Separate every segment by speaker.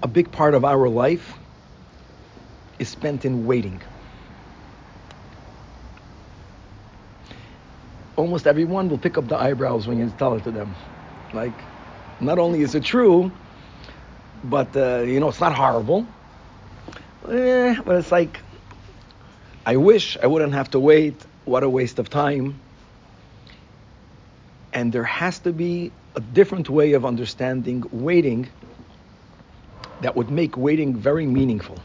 Speaker 1: a big part of our life is spent in waiting. Almost everyone will pick up the eyebrows when you tell it to them. Like, not only is it true, but it's not horrible. But it's like, I wish I wouldn't have to wait. What a waste of time. And there has to be a different way of understanding waiting that would make waiting very meaningful.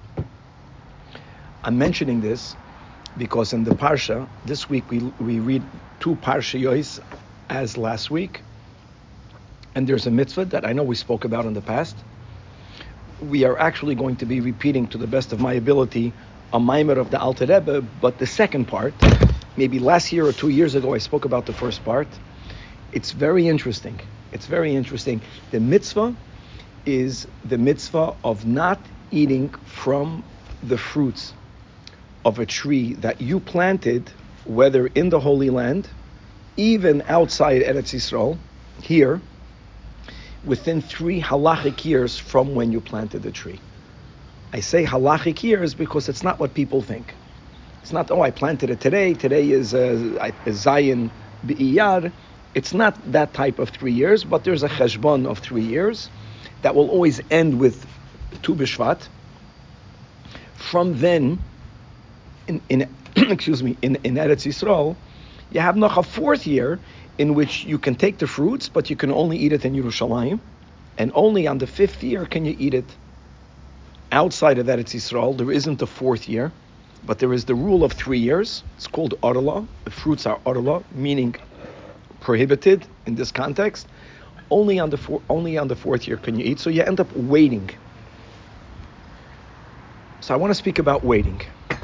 Speaker 1: I'm mentioning this because in the Parsha, this week we read 2 Parshiyos as last week. And there's a mitzvah that I know we spoke about in the past. We are actually going to be repeating, to the best of my ability, a Maimer of the Alter Rebbe, but the second part, maybe last year or 2 years ago, I spoke about the first part. It's very interesting. The mitzvah is the mitzvah of not eating from the fruits of a tree that you planted, whether in the Holy Land, even outside Eretz Yisrael, here, within 3 halachic years from when you planted the tree. I say halachic years because it's not what people think. It's not, I planted it today. Today is Zayin B'Iyar. It's not that type of 3 years, but there's a cheshbon of 3 years that will always end with Tu B'Shvat. From then, in Eretz Yisrael, you have noch a 4th year in which you can take the fruits, but you can only eat it in Yerushalayim, and only on the 5th year can you eat it outside of Eretz Yisrael. There isn't a 4th year, but there is the rule of 3 years. It's called Orla. The fruits are Orla, meaning prohibited in this context. Only on the 4th year can you eat, so you end up waiting. So I want to speak about waiting.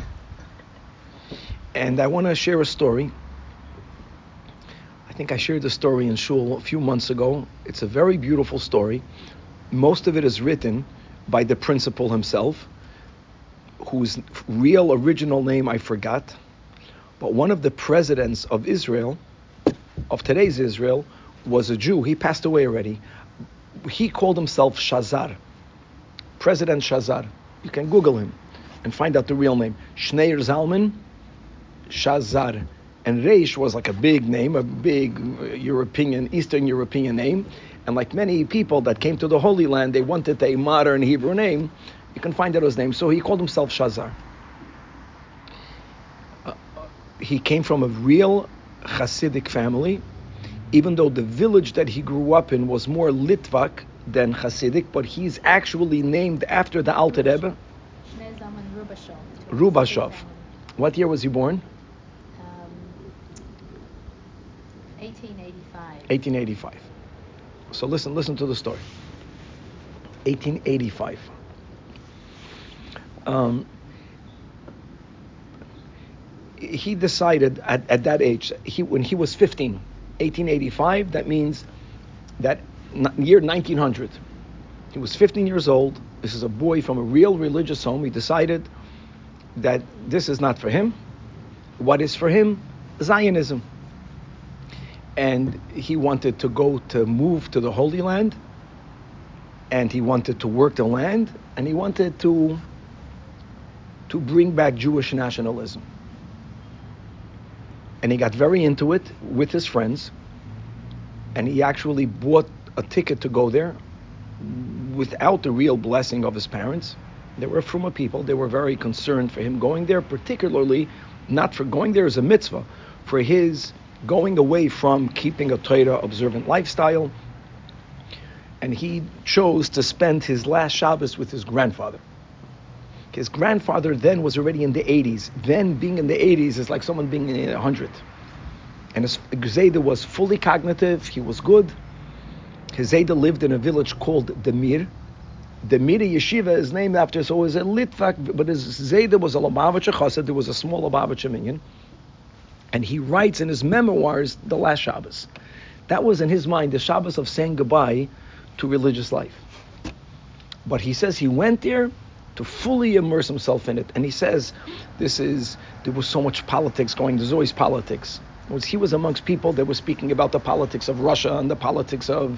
Speaker 1: And I want to share a story. I think I shared the story in Shul a few months ago. It's a very beautiful story. Most of it is written by the principal himself, whose real original name I forgot. But one of the presidents of Israel, of today's Israel, was a Jew. He passed away already. He called himself Shazar. President Shazar. You can Google him and find out the real name. Shneir Zalman Shazar. And Reish was like a big name, a big Eastern European name. And like many people that came to the Holy Land, they wanted a modern Hebrew name. You can find out his name. So he called himself Shazar. He came from a real Hasidic family, even though the village that he grew up in was more Litvak than Hasidic, but he's actually named after the Alter Rebbe. Rubashov. What year was he born? 1885. So listen to the story. 1885. He decided at that age, when he was 15, 1885, that means that year 1900. He was 15 years old. This is a boy from a real religious home. He decided that this is not for him. What is for him? Zionism. And he wanted to move to the Holy Land, and he wanted to work the land, and he wanted to bring back Jewish nationalism. And he got very into it with his friends, and he actually bought a ticket to go there without the real blessing of his parents. They were from a people. They were very concerned for him going there, particularly not for going there as a mitzvah, for his going away from keeping a Torah observant lifestyle. And he chose to spend his last Shabbos with his grandfather. His grandfather then was already in the 80s. Then being in the 80s is like someone being in 100. And his Zayda was fully cognitive. He was good. His Zayda lived in a village called Demir. Demir Yeshiva is named after, so it was a Litvak, but his Zayda was a Lubavitcher Chassid. There was a small Lubavitcher minyan. And he writes in his memoirs the last Shabbos. That was in his mind the Shabbos of saying goodbye to religious life. But he says he went there to fully immerse himself in it. And he says there was so much politics going. There's always politics. He was amongst people that were speaking about the politics of Russia and the politics of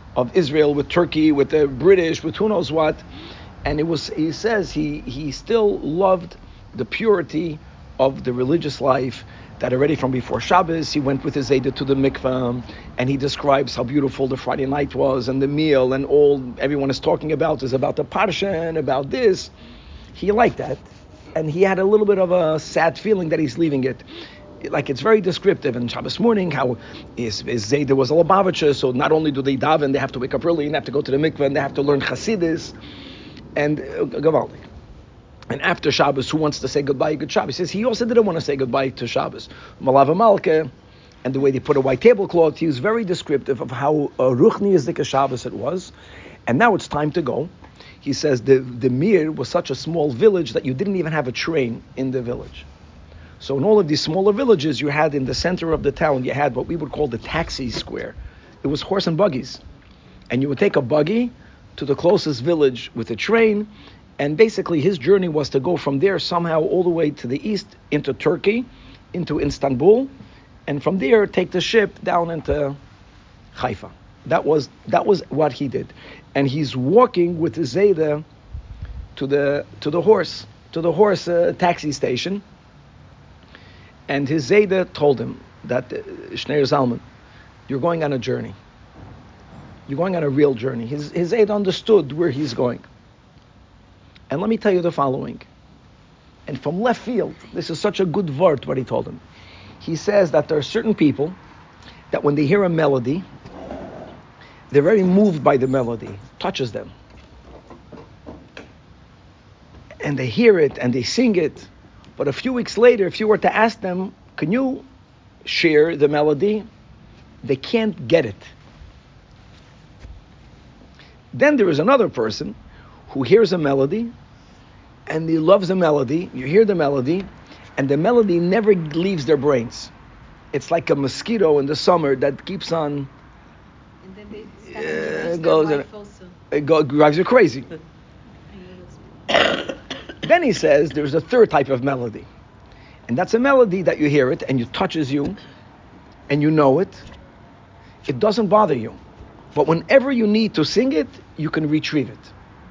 Speaker 1: of Israel, with Turkey, with the British, with who knows what. And he says he still loved the purity of the religious life, that already from before Shabbos, he went with his Zayda to the mikveh, and he describes how beautiful the Friday night was, and the meal, and everyone is talking about is about the Parsha, and about this. He liked that, and he had a little bit of a sad feeling that he's leaving it. Like, it's very descriptive in Shabbos morning, how his Zayda was a Lubavitcher, so not only do they daven, they have to wake up early, and have to go to the mikveh, and they have to learn Chassidus, and Gavaldik. And after Shabbos, who wants to say goodbye, good Shabbos? He says he also didn't want to say goodbye to Shabbos. Malava Malka, and the way they put a white tablecloth, he was very descriptive of how Ruchni Yizdika Shabbos it was. And now it's time to go. He says the Mir was such a small village that you didn't even have a train in the village. So in all of these smaller villages, you had in the center of the town, you had what we would call the taxi square. It was horse and buggies. And you would take a buggy to the closest village with a train, and basically his journey was to go from there somehow all the way to the east into Turkey, into Istanbul, and from there take the ship down into Haifa. That was what he did. And he's walking with his Zayda to the horse taxi station. And his Zayda told him that, Shneir Zalman, you're going on a journey. You're going on a real journey. His Zayda understood where he's going. And let me tell you the following. And from left field, this is such a good word what he told him. He says that there are certain people that when they hear a melody, they're very moved by the melody, touches them. And they hear it and they sing it. But a few weeks later, if you were to ask them, can you share the melody? They can't get it. Then there is another person who hears a melody, and he loves the melody. You hear the melody, and the melody never leaves their brains. It's like a mosquito in the summer that keeps on.
Speaker 2: And then they
Speaker 1: drives you crazy. Then he says there's a third type of melody, and that's a melody that you hear it and it touches you, and you know it. It doesn't bother you, but whenever you need to sing it, you can retrieve it.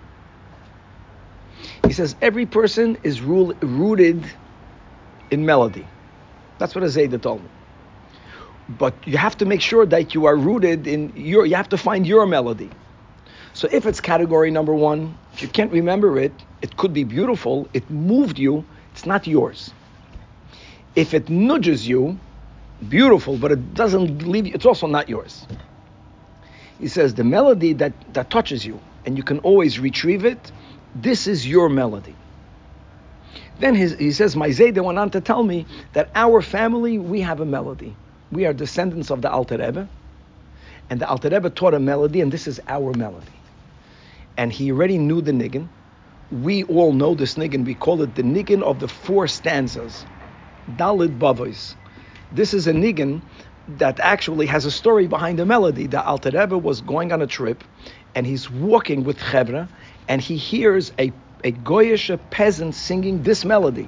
Speaker 1: He says every person is rooted in melody. That's what Zayda told me. But you have to make sure that you are rooted in you have to find your melody. So if it's category number one, if you can't remember it, it could be beautiful, it moved you, it's not yours. If it nudges you, beautiful, but it doesn't leave you, it's also not yours. He says the melody that touches you, and you can always retrieve it, this is your melody. Then he says, my Zayda went on to tell me that our family, we have a melody. We are descendants of the Alter Rebbe, and the Alter Rebbe taught a melody, and this is our melody. And he already knew the niggin. We all know this niggin. We call it the niggin of the 4 stanzas. Dalid Bavois. This is a niggin that actually has a story behind the melody. The Alter Rebbe was going on a trip, and he's walking with Chevra, and he hears a Goyish peasant singing this melody.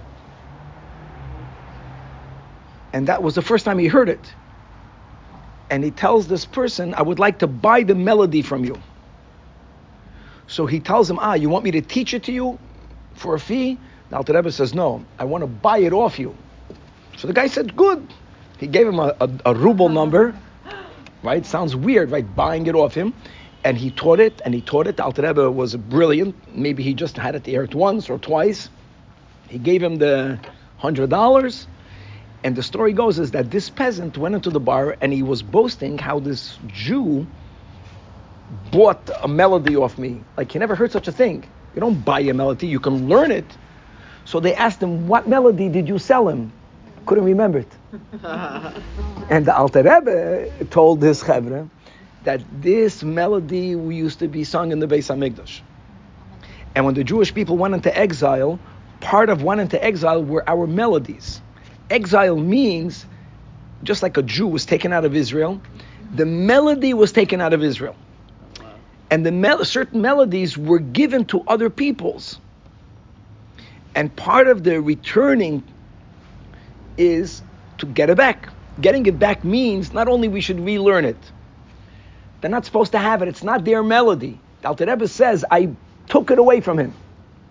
Speaker 1: And that was the first time he heard it. And he tells this person, I would like to buy the melody from you. So he tells him, you want me to teach it to you for a fee? The Alter Rebbe says, no, I want to buy it off you. So the guy said, good. He gave him a ruble number, right? Sounds weird, right? Buying it off him. And he taught it, and he taught it. The Alter Rebbe was brilliant. Maybe he just had it to hear it once or twice. He gave him the $100. And the story goes is that this peasant went into the bar and he was boasting how this Jew bought a melody off me. Like, he never heard such a thing. You don't buy a melody, you can learn it. So they asked him, what melody did you sell him? Couldn't remember it. And the Alter Rebbe told this Chevra that this melody used to be sung in the Beis HaMikdash. And when the Jewish people went into exile, part of went into exile were our melodies. Exile means, just like a Jew was taken out of Israel, the melody was taken out of Israel. And the certain melodies were given to other peoples. And part of the returning is to get it back. Getting it back means not only we should relearn it, They're not supposed to have it. It's not their melody. The Alter Rebbe says, I took it away from him.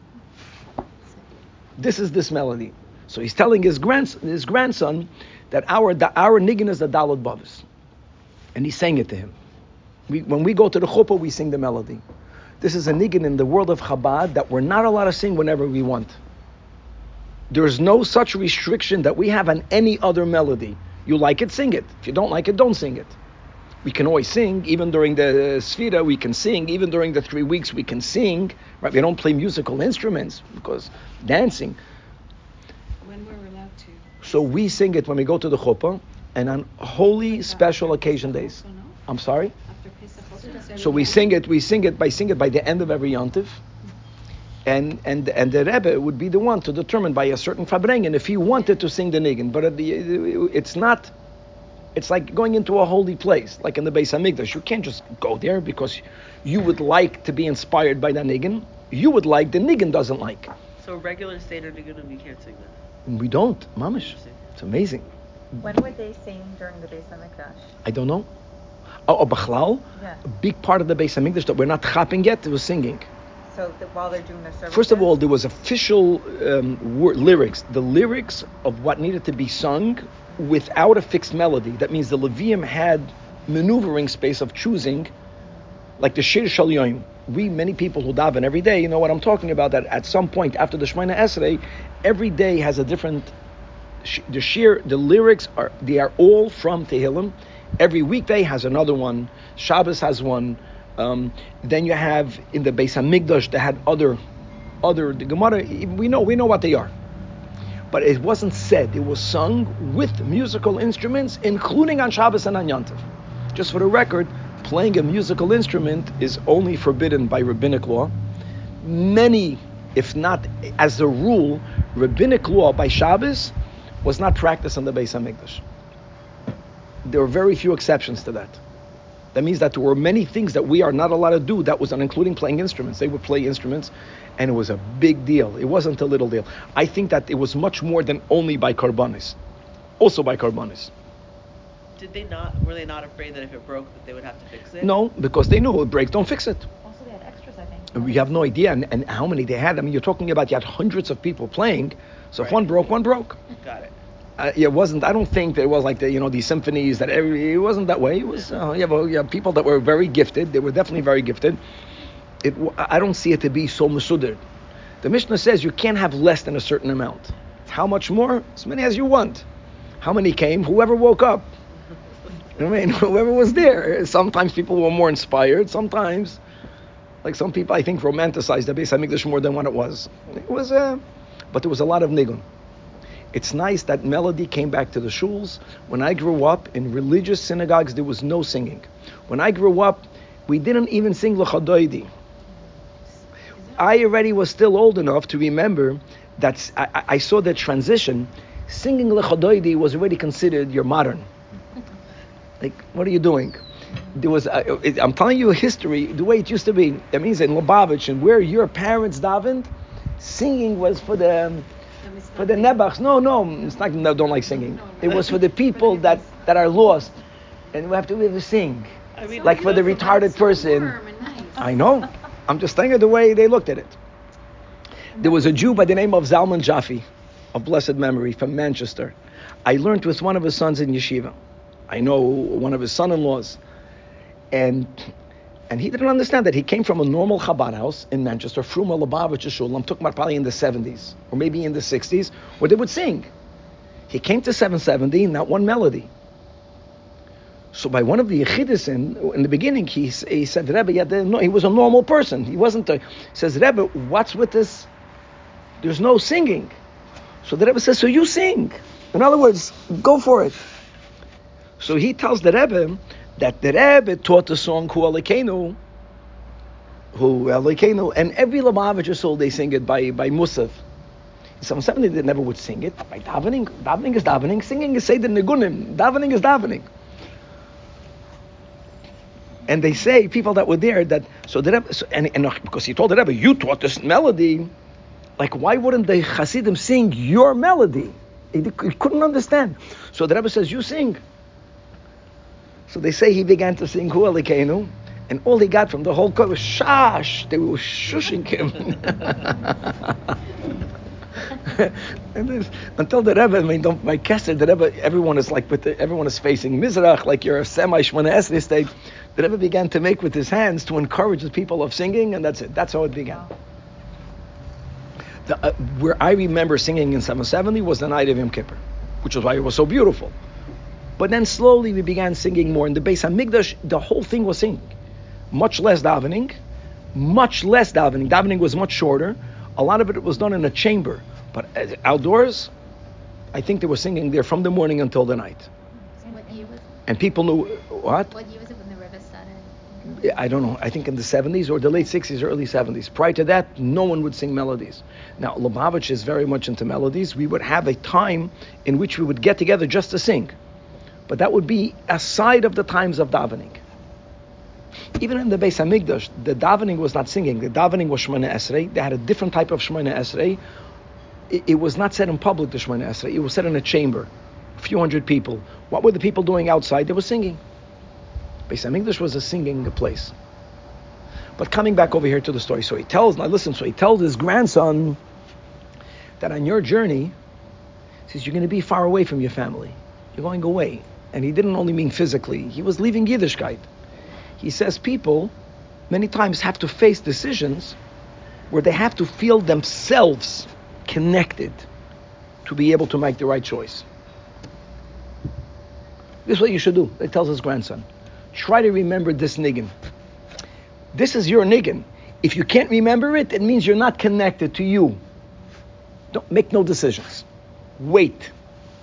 Speaker 1: This is this melody. So he's telling his grandson that our niggin is the Daled Bavos. And he's saying it to him. When we go to the chuppah, we sing the melody. This is a niggin in the world of Chabad that we're not allowed to sing whenever we want. There's no such restriction that we have on any other melody. You like it, sing it. If you don't like it, don't sing it. We can always sing, even during the Sfira, we can sing, even during the 3 weeks, we can sing, right? We don't play musical instruments, because dancing.
Speaker 2: When we're allowed to.
Speaker 1: So we sing it when we go to the chuppah, and on holy special occasion days. I'm sorry?
Speaker 2: After Pesach.
Speaker 1: So we sing it by the end of every yontif. And the Rebbe would be the one to determine by a certain farbrengen if he wanted to sing the niggin. But it's not. It's like going into a holy place, like in the Beis Hamikdash. You can't just go there because you would like to be inspired by the niggin. You would like, the niggin doesn't like.
Speaker 3: So regular Seder niggin, we can't sing that?
Speaker 1: We don't, mamish. It's amazing.
Speaker 4: When would they sing during the Beis Hamikdash?
Speaker 1: I don't know. Oh, Bachlal?
Speaker 4: Yeah.
Speaker 1: A big part of the Beis Hamikdash that we're not chapping yet, it was singing.
Speaker 4: So while they're doing their service.
Speaker 1: First of all, there was official lyrics. The lyrics of what needed to be sung without a fixed melody. That means the Levium had maneuvering space of choosing, like the Shir Shal Yom. Many people who daven every day, you know what I'm talking about, that at some point after the Shemona Esrei, every day has a different, the lyrics are all from Tehillim. Every weekday has another one. Shabbos has one. Then you have in the Beis Hamikdash, they had other, the Gemara, we know what they are. But it wasn't said, it was sung with musical instruments, including on Shabbos and on Yontif. Just for the record, playing a musical instrument is only forbidden by rabbinic law. Many, if not as a rule, rabbinic law by Shabbos was not practiced in the Beis Hamikdash. There are very few exceptions to that. That means that there were many things that we are not allowed to do that was not including playing instruments. They would play instruments, and it was a big deal. It wasn't a little deal. I think that it was much more than only by Karbanis. Also by Karbanis.
Speaker 3: Were they not afraid that if it broke that they would have to fix it?
Speaker 1: No, because they knew it would break, don't fix it.
Speaker 4: Also they had extras, I think.
Speaker 1: We have no idea, and how many they had. I mean, you're talking about you had hundreds of people playing, so if one broke.
Speaker 3: Got it.
Speaker 1: It wasn't. I don't think that it was like these symphonies that it wasn't that way. It was you have people that were very gifted. They were definitely very gifted. I don't see it to be so mesudar. The Mishnah says you can't have less than a certain amount. How much more? As many as you want. How many came? Whoever woke up. You know what I mean? Whoever was there. Sometimes people were more inspired. Sometimes, like some people, I think romanticized the Beis Hamikdash more than what it was. It was, but there was a lot of nigun. It's nice that melody came back to the shuls. When I grew up, in religious synagogues, there was no singing. When I grew up, we didn't even sing L'chadoidi. I already was still old enough to remember that I saw the transition. Singing L'chadoidi was already considered you're modern. Like, what are you doing? There was, I'm telling you a history, the way it used to be. That means in Lubavitch, and where your parents davened, singing was for the nebachs. No, it's not that don't like singing. It was for the people that are lost, and we have to sing.
Speaker 3: I mean,
Speaker 1: like for the retarded person. I know. I'm just telling you the way they looked at it. There was a Jew by the name of Zalman Jaffe, of blessed memory, from Manchester. I learned with one of his sons in yeshiva. I know one of his son-in-laws, and he didn't understand that. He came from a normal Chabad house in Manchester, Fruma Lubavitch Shul. I'm talking about probably in the 70s, or maybe in the 60s, where they would sing. He came to 770, not one melody. So by one of the Yechidus in the beginning, he said, Rebbe, he was a normal person. He wasn't he says, Rebbe, what's with this? There's no singing. So the Rebbe says, so you sing. In other words, go for it. So he tells the Rebbe that the Rebbe taught the song Hu Elokeinu, and every Lubavitcher soul they sing it by Musaf. In 770 they never would sing it by davening. Davening is davening. Singing is Seder Nigunim. Davening is davening. And they say, people that were there, that so the Rebbe, and because he told the Rebbe, you taught this melody, like why wouldn't the Hasidim sing your melody? He couldn't understand. So the Rebbe says, you sing. So they say he began to sing Hu Elokeinu, and all he got from the whole chorus was shash. They were shushing him. And this, until the Rebbe, my Kesser, the Rebbe, everyone is facing Mizrach, like you're a semi-Shmona Esrei state. The Rebbe began to make with his hands to encourage the people of singing, and that's it. That's how it began. Where I remember singing in 770 was the night of Yom Kippur, which is why it was so beautiful. But then slowly we began singing more. In the Beis Hamikdash, the whole thing was singing. Much less davening. Davening was much shorter. A lot of it was done in a chamber. But outdoors, I think they were singing there from the morning until the night.
Speaker 5: What year was it?
Speaker 1: And people knew, what?
Speaker 5: What year was it when the Rebbe started?
Speaker 1: I don't know. I think in the 70s or the late 60s or early 70s. Prior to that, no one would sing melodies. Now, Lubavitch is very much into melodies. We would have a time in which we would get together just to sing. But that would be aside of the times of davening. Even in the Beis Hamikdash, the davening was not singing. The davening was Shemona Esrei. They had a different type of Shemona Esrei. It was not said in public, the Shemona Esrei. It was said in a chamber, a few hundred people. What were the people doing outside? They were singing. Beis Hamikdash was a singing place. But coming back over here to the story, so he tells his grandson that on your journey, he says, you're going to be far away from your family. You're going away. And he didn't only mean physically. He was leaving Yiddishkeit. He says people many times have to face decisions where they have to feel themselves connected to be able to make the right choice. This is what you should do. He tells his grandson. Try to remember this niggin. This is your niggin. If you can't remember it, it means you're not connected to you. Don't make no decisions. Wait.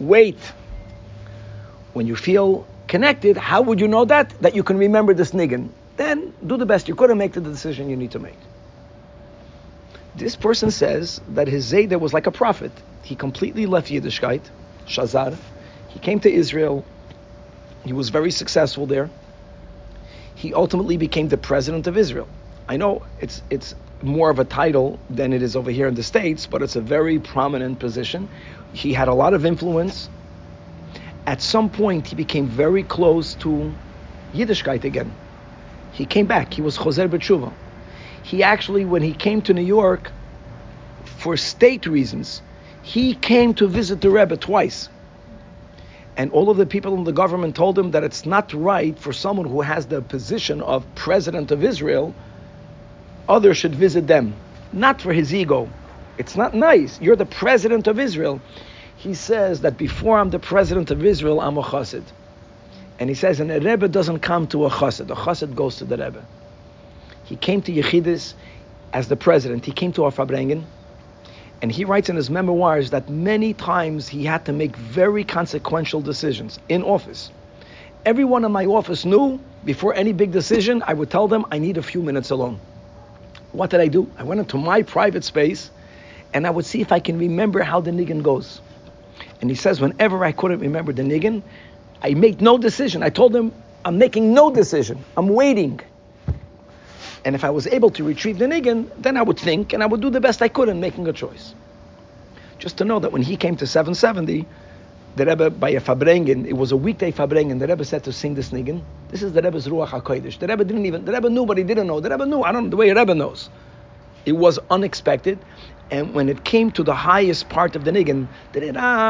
Speaker 1: When you feel connected, how would you know that? That you can remember this niggin. Then do the best you could and make the decision you need to make. This person says that his Zayda was like a prophet. He completely left Yiddishkeit, Shazar. He came to Israel. He was very successful there. He ultimately became the president of Israel. I know it's more of a title than it is over here in the States, but it's a very prominent position. He had a lot of influence. At some point, he became very close to Yiddishkeit again. He came back. He was Choser B'Tshuva. He actually, when he came to New York, for state reasons, he came to visit the Rebbe twice. And all of the people in the government told him that it's not right for someone who has the position of president of Israel, others should visit them. Not for his ego. It's not nice. You're the president of Israel. He says that before I'm the president of Israel, I'm a chassid. And he says, and a Rebbe doesn't come to a chassid. A chassid goes to the Rebbe. He came to Yechidus as the president. He came to our Farbrengen. And he writes in his memoirs that many times he had to make very consequential decisions in office. Everyone in my office knew, before any big decision, I would tell them, I need a few minutes alone. What did I do? I went into my private space and I would see if I can remember how the niggin goes. And he says, whenever I couldn't remember the niggin, I made no decision. I told him, I'm making no decision. I'm waiting. And if I was able to retrieve the niggin, then I would think and I would do the best I could in making a choice. Just to know that when he came to 770, the Rebbe, by a Farbrengen, it was a weekday Farbrengen, the Rebbe said to sing this niggin. This is the Rebbe's Ruach HaKodesh. The Rebbe knew, but he didn't know. The Rebbe knew, I don't know, the way a Rebbe knows. It was unexpected. And when it came to the highest part of the niggin, the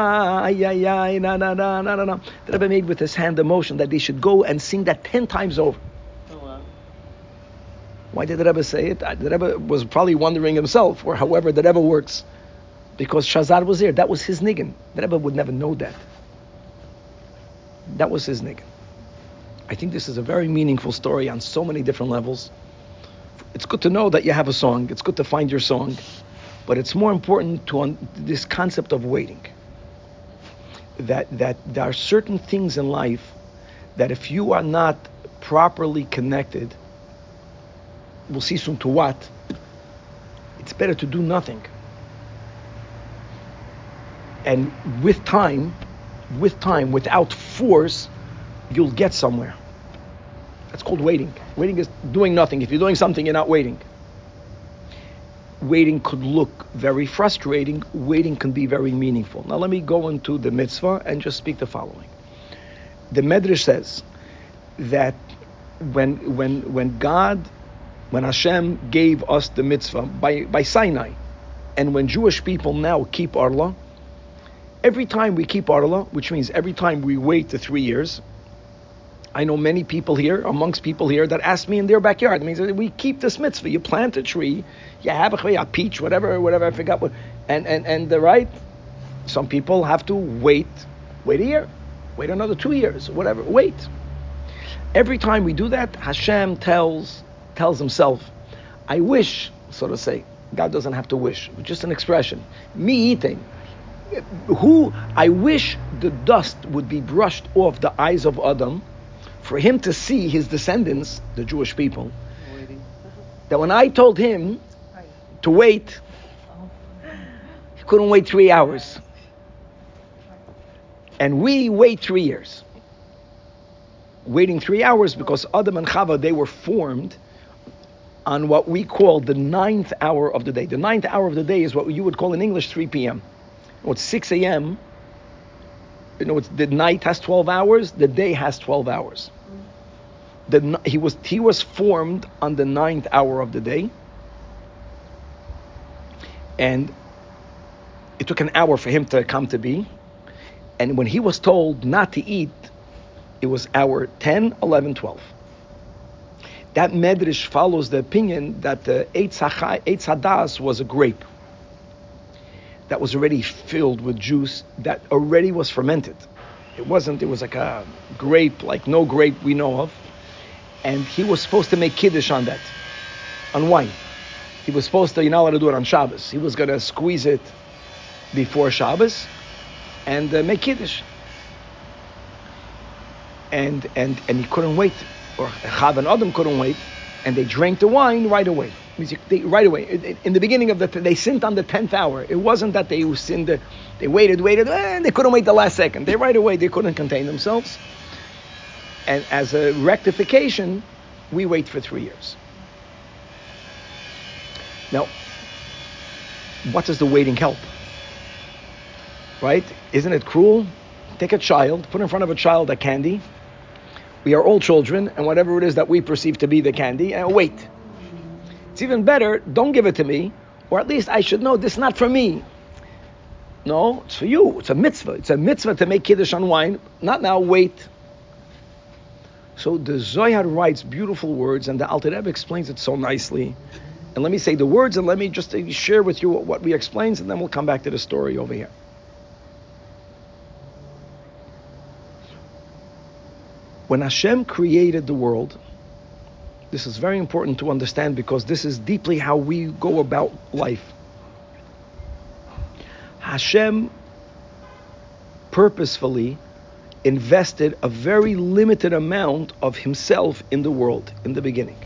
Speaker 1: Rebbe made with his hand the motion that they should go and sing that 10 times over. Why did the Rebbe say it? The Rebbe was probably wondering himself, or however the Rebbe works, because Shazar was there. That was his niggin. The Rebbe would never know that. That was his niggin. I think this is a very meaningful story on so many different levels. It's good to know that you have a song. It's good to find your song. But it's more important to this concept of waiting. That there are certain things in life that if you are not properly connected, we'll see soon to what, it's better to do nothing. And with time, without force, you'll get somewhere. That's called waiting. Waiting is doing nothing. If you're doing something, you're not waiting. Waiting could look very frustrating. Waiting can be very meaningful. Now let me go into the mitzvah and just speak the following. The Medrash says that when Hashem gave us the mitzvah by Sinai, and when Jewish people now keep Arla, every time we keep Arla, which means every time we wait the 3 years, I know many people here, amongst people here, that ask me in their backyard. It means that we keep this mitzvah. You plant a tree, you have a peach, whatever, I forgot what, and the right. Some people have to wait a year, wait another 2 years, whatever, wait. Every time we do that, Hashem tells himself, I wish, so to say. God doesn't have to wish, just an expression. Me eating. I wish the dust would be brushed off the eyes of Adam for him to see his descendants, the Jewish people, that when I told him to wait, he couldn't wait 3 hours. And we wait 3 years. Waiting 3 hours because Adam and Chava, they were formed on what we call the 9th hour of the day. The 9th hour of the day is what you would call in English 3 p.m. It's 6 a.m. The night has 12 hours, the day has 12 hours. He was formed on the 9th hour of the day. And it took an hour for him to come to be. And when he was told not to eat, it was hour 10, 11, 12. That medrash follows the opinion that the Eitz Hadas was a grape that was already filled with juice, that already was fermented. It was like a grape, like no grape we know of. And he was supposed to make kiddush on that, on wine. He was supposed to, you're not allowed to do it on Shabbos. He was going to squeeze it before Shabbos and make kiddush. And he couldn't wait, or Chav and Adam couldn't wait, and they drank the wine right away. Right away. In the beginning of they sinned on the 10th hour. It wasn't that they sinned, they waited, and they couldn't wait the last second. They right away, they couldn't contain themselves. And as a rectification, we wait for 3 years. Now, what does the waiting help? Right? Isn't it cruel? Take a child, put in front of a child a candy. We are all children, and whatever it is that we perceive to be the candy, and wait. It's even better, don't give it to me, or at least I should know this is not for me. No, it's for you. It's a mitzvah. It's a mitzvah to make kiddush on wine. Not now, wait. So the Zohar writes beautiful words, and the Alter Rebbe explains it so nicely. And let me say the words, and let me just share with you what we explains, and then we'll come back to the story over here. When Hashem created the world, this is very important to understand because this is deeply how we go about life. Hashem purposefully invested a very limited amount of himself in the world in the beginning.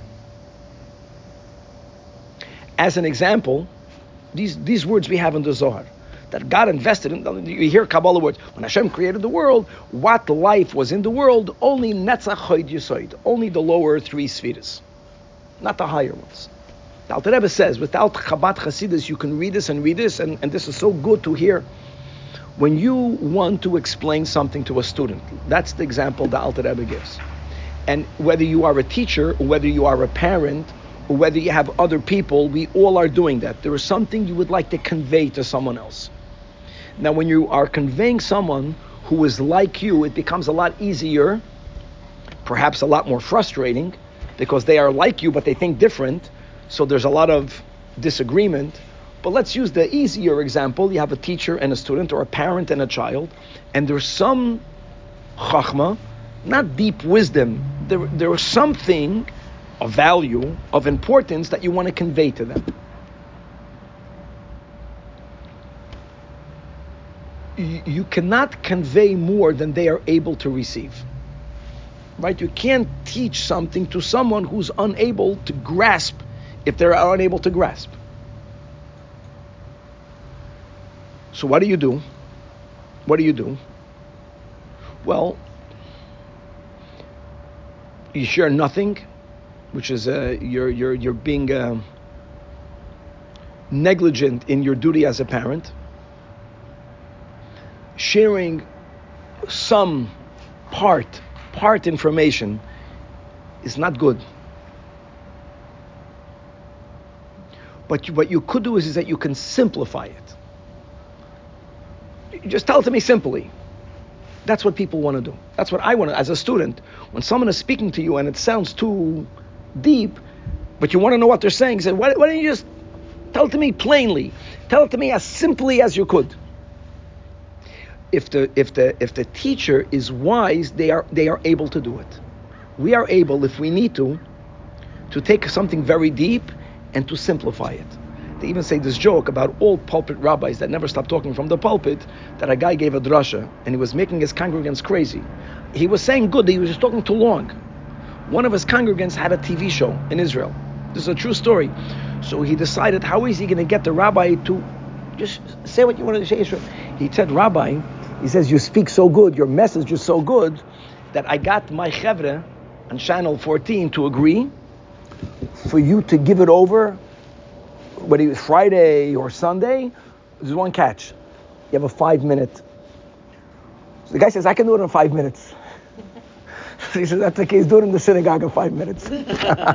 Speaker 1: As an example, these words we have in the Zohar, that God invested in, you hear Kabbalah words, when Hashem created the world, what life was in the world, only Netzach Chod Yesod, only the lower 3 spheres, not the higher ones. The Alter Rebbe says, without Chabad Chasidus, you can read this, and this is so good to hear. When you want to explain something to a student, that's the example the Alter Rebbe gives. And whether you are a teacher, or whether you are a parent, or whether you have other people, we all are doing that. There is something you would like to convey to someone else. Now, when you are conveying someone who is like you, it becomes a lot easier, perhaps a lot more frustrating, because they are like you, but they think different, so there's a lot of disagreement. But let's use the easier example. You have a teacher and a student, or a parent and a child, and there's some chachma, not deep wisdom, there is something of value, of importance that you want to convey to them. You cannot convey more than they are able to receive. Right? You can't teach something to someone who's unable to grasp if they're unable to grasp. So what do you do? Well, you share nothing, which is you're being negligent in your duty as a parent. Sharing some part information is not good. But what you could do is that you can simplify it. You just tell it to me simply. That's what people want to do. That's what I want to, as a student. When someone is speaking to you and it sounds too deep, but you want to know what they're saying, say, why don't you just tell it to me plainly? Tell it to me as simply as you could. If the teacher is wise, they are able to do it. We are able, if we need to take something very deep and to simplify it. They even say this joke about all pulpit rabbis that never stop talking from the pulpit, that a guy gave a drasha and he was making his congregants crazy. He was saying good, he was just talking too long. One of his congregants had a TV show in Israel. This is a true story. So he decided, how is he going to get the rabbi to just say what you wanted to say? He said, Rabbi, he says, you speak so good, your message is so good, that I got my chevre on channel 14 to agree for you to give it over, whether it was Friday or Sunday. There's one catch. You have a 5-minute. So the guy says, I can do it in 5 minutes. He says, that's okay, he's doing it in the synagogue in 5 minutes. The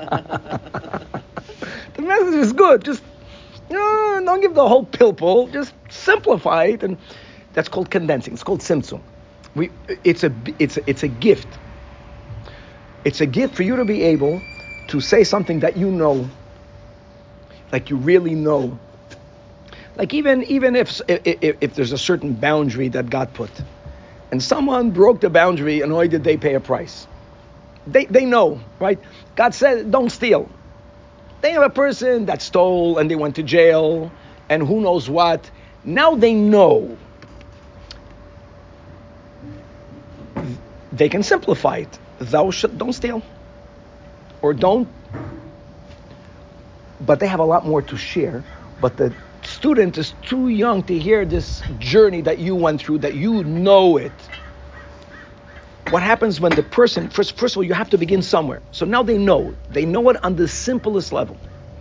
Speaker 1: message is good. Just don't give the whole pilpul. Just simplify it, and that's called condensing. It's called tzimtzum. It's a gift. It's a gift for you to be able to say something that you know, like you really know. Like even if there's a certain boundary that God put, and someone broke the boundary, and why did they pay a price? They know, right? God said, don't steal. They have a person that stole and they went to jail and who knows what. Now they know. They can simplify it. Don't steal. Or don't. But they have a lot more to share. But the student is too young to hear this journey that you went through, that you know it. What happens when the person, first of all, you have to begin somewhere. So now they know. They know it on the simplest level.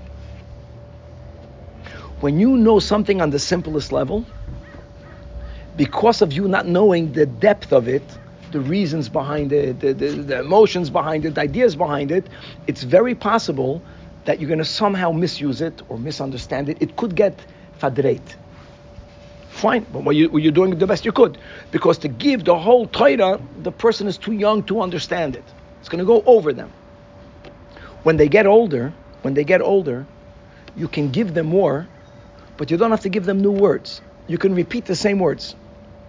Speaker 1: When you know something on the simplest level, because of you not knowing the depth of it, the reasons behind it, the emotions behind it, the ideas behind it, it's very possible that you're going to somehow misuse it or misunderstand it. It could get fadreit. Fine, but you're doing the best you could. Because to give the whole Torah, the person is too young to understand it. It's going to go over them. When they get older, you can give them more, but you don't have to give them new words. You can repeat the same words.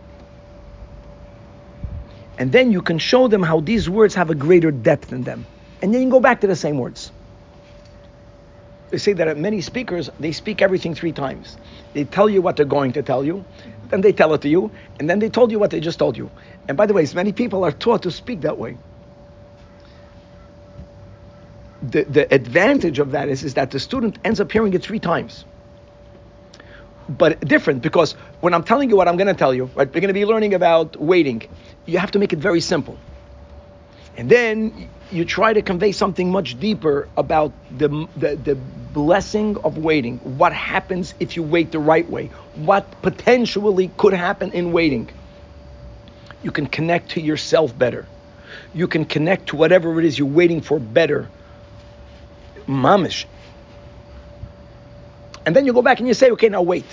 Speaker 1: And then you can show them how these words have a greater depth in them. And then you can go back to the same words. They say that many speakers, they speak everything 3 times. They tell you what they're going to tell you, then they tell it to you, and then they told you what they just told you. And by the way, many people are taught to speak that way. The advantage of that is that the student ends up hearing it 3 times. But different, because when I'm telling you what I'm going to tell you, right, we're going to be learning about waiting. You have to make it very simple. And then you try to convey something much deeper about the blessing of waiting. What happens if you wait the right way? What potentially could happen in waiting? You can connect to yourself better. You can connect to whatever it is you're waiting for better. Mamish. And then you go back and you say, okay, now wait.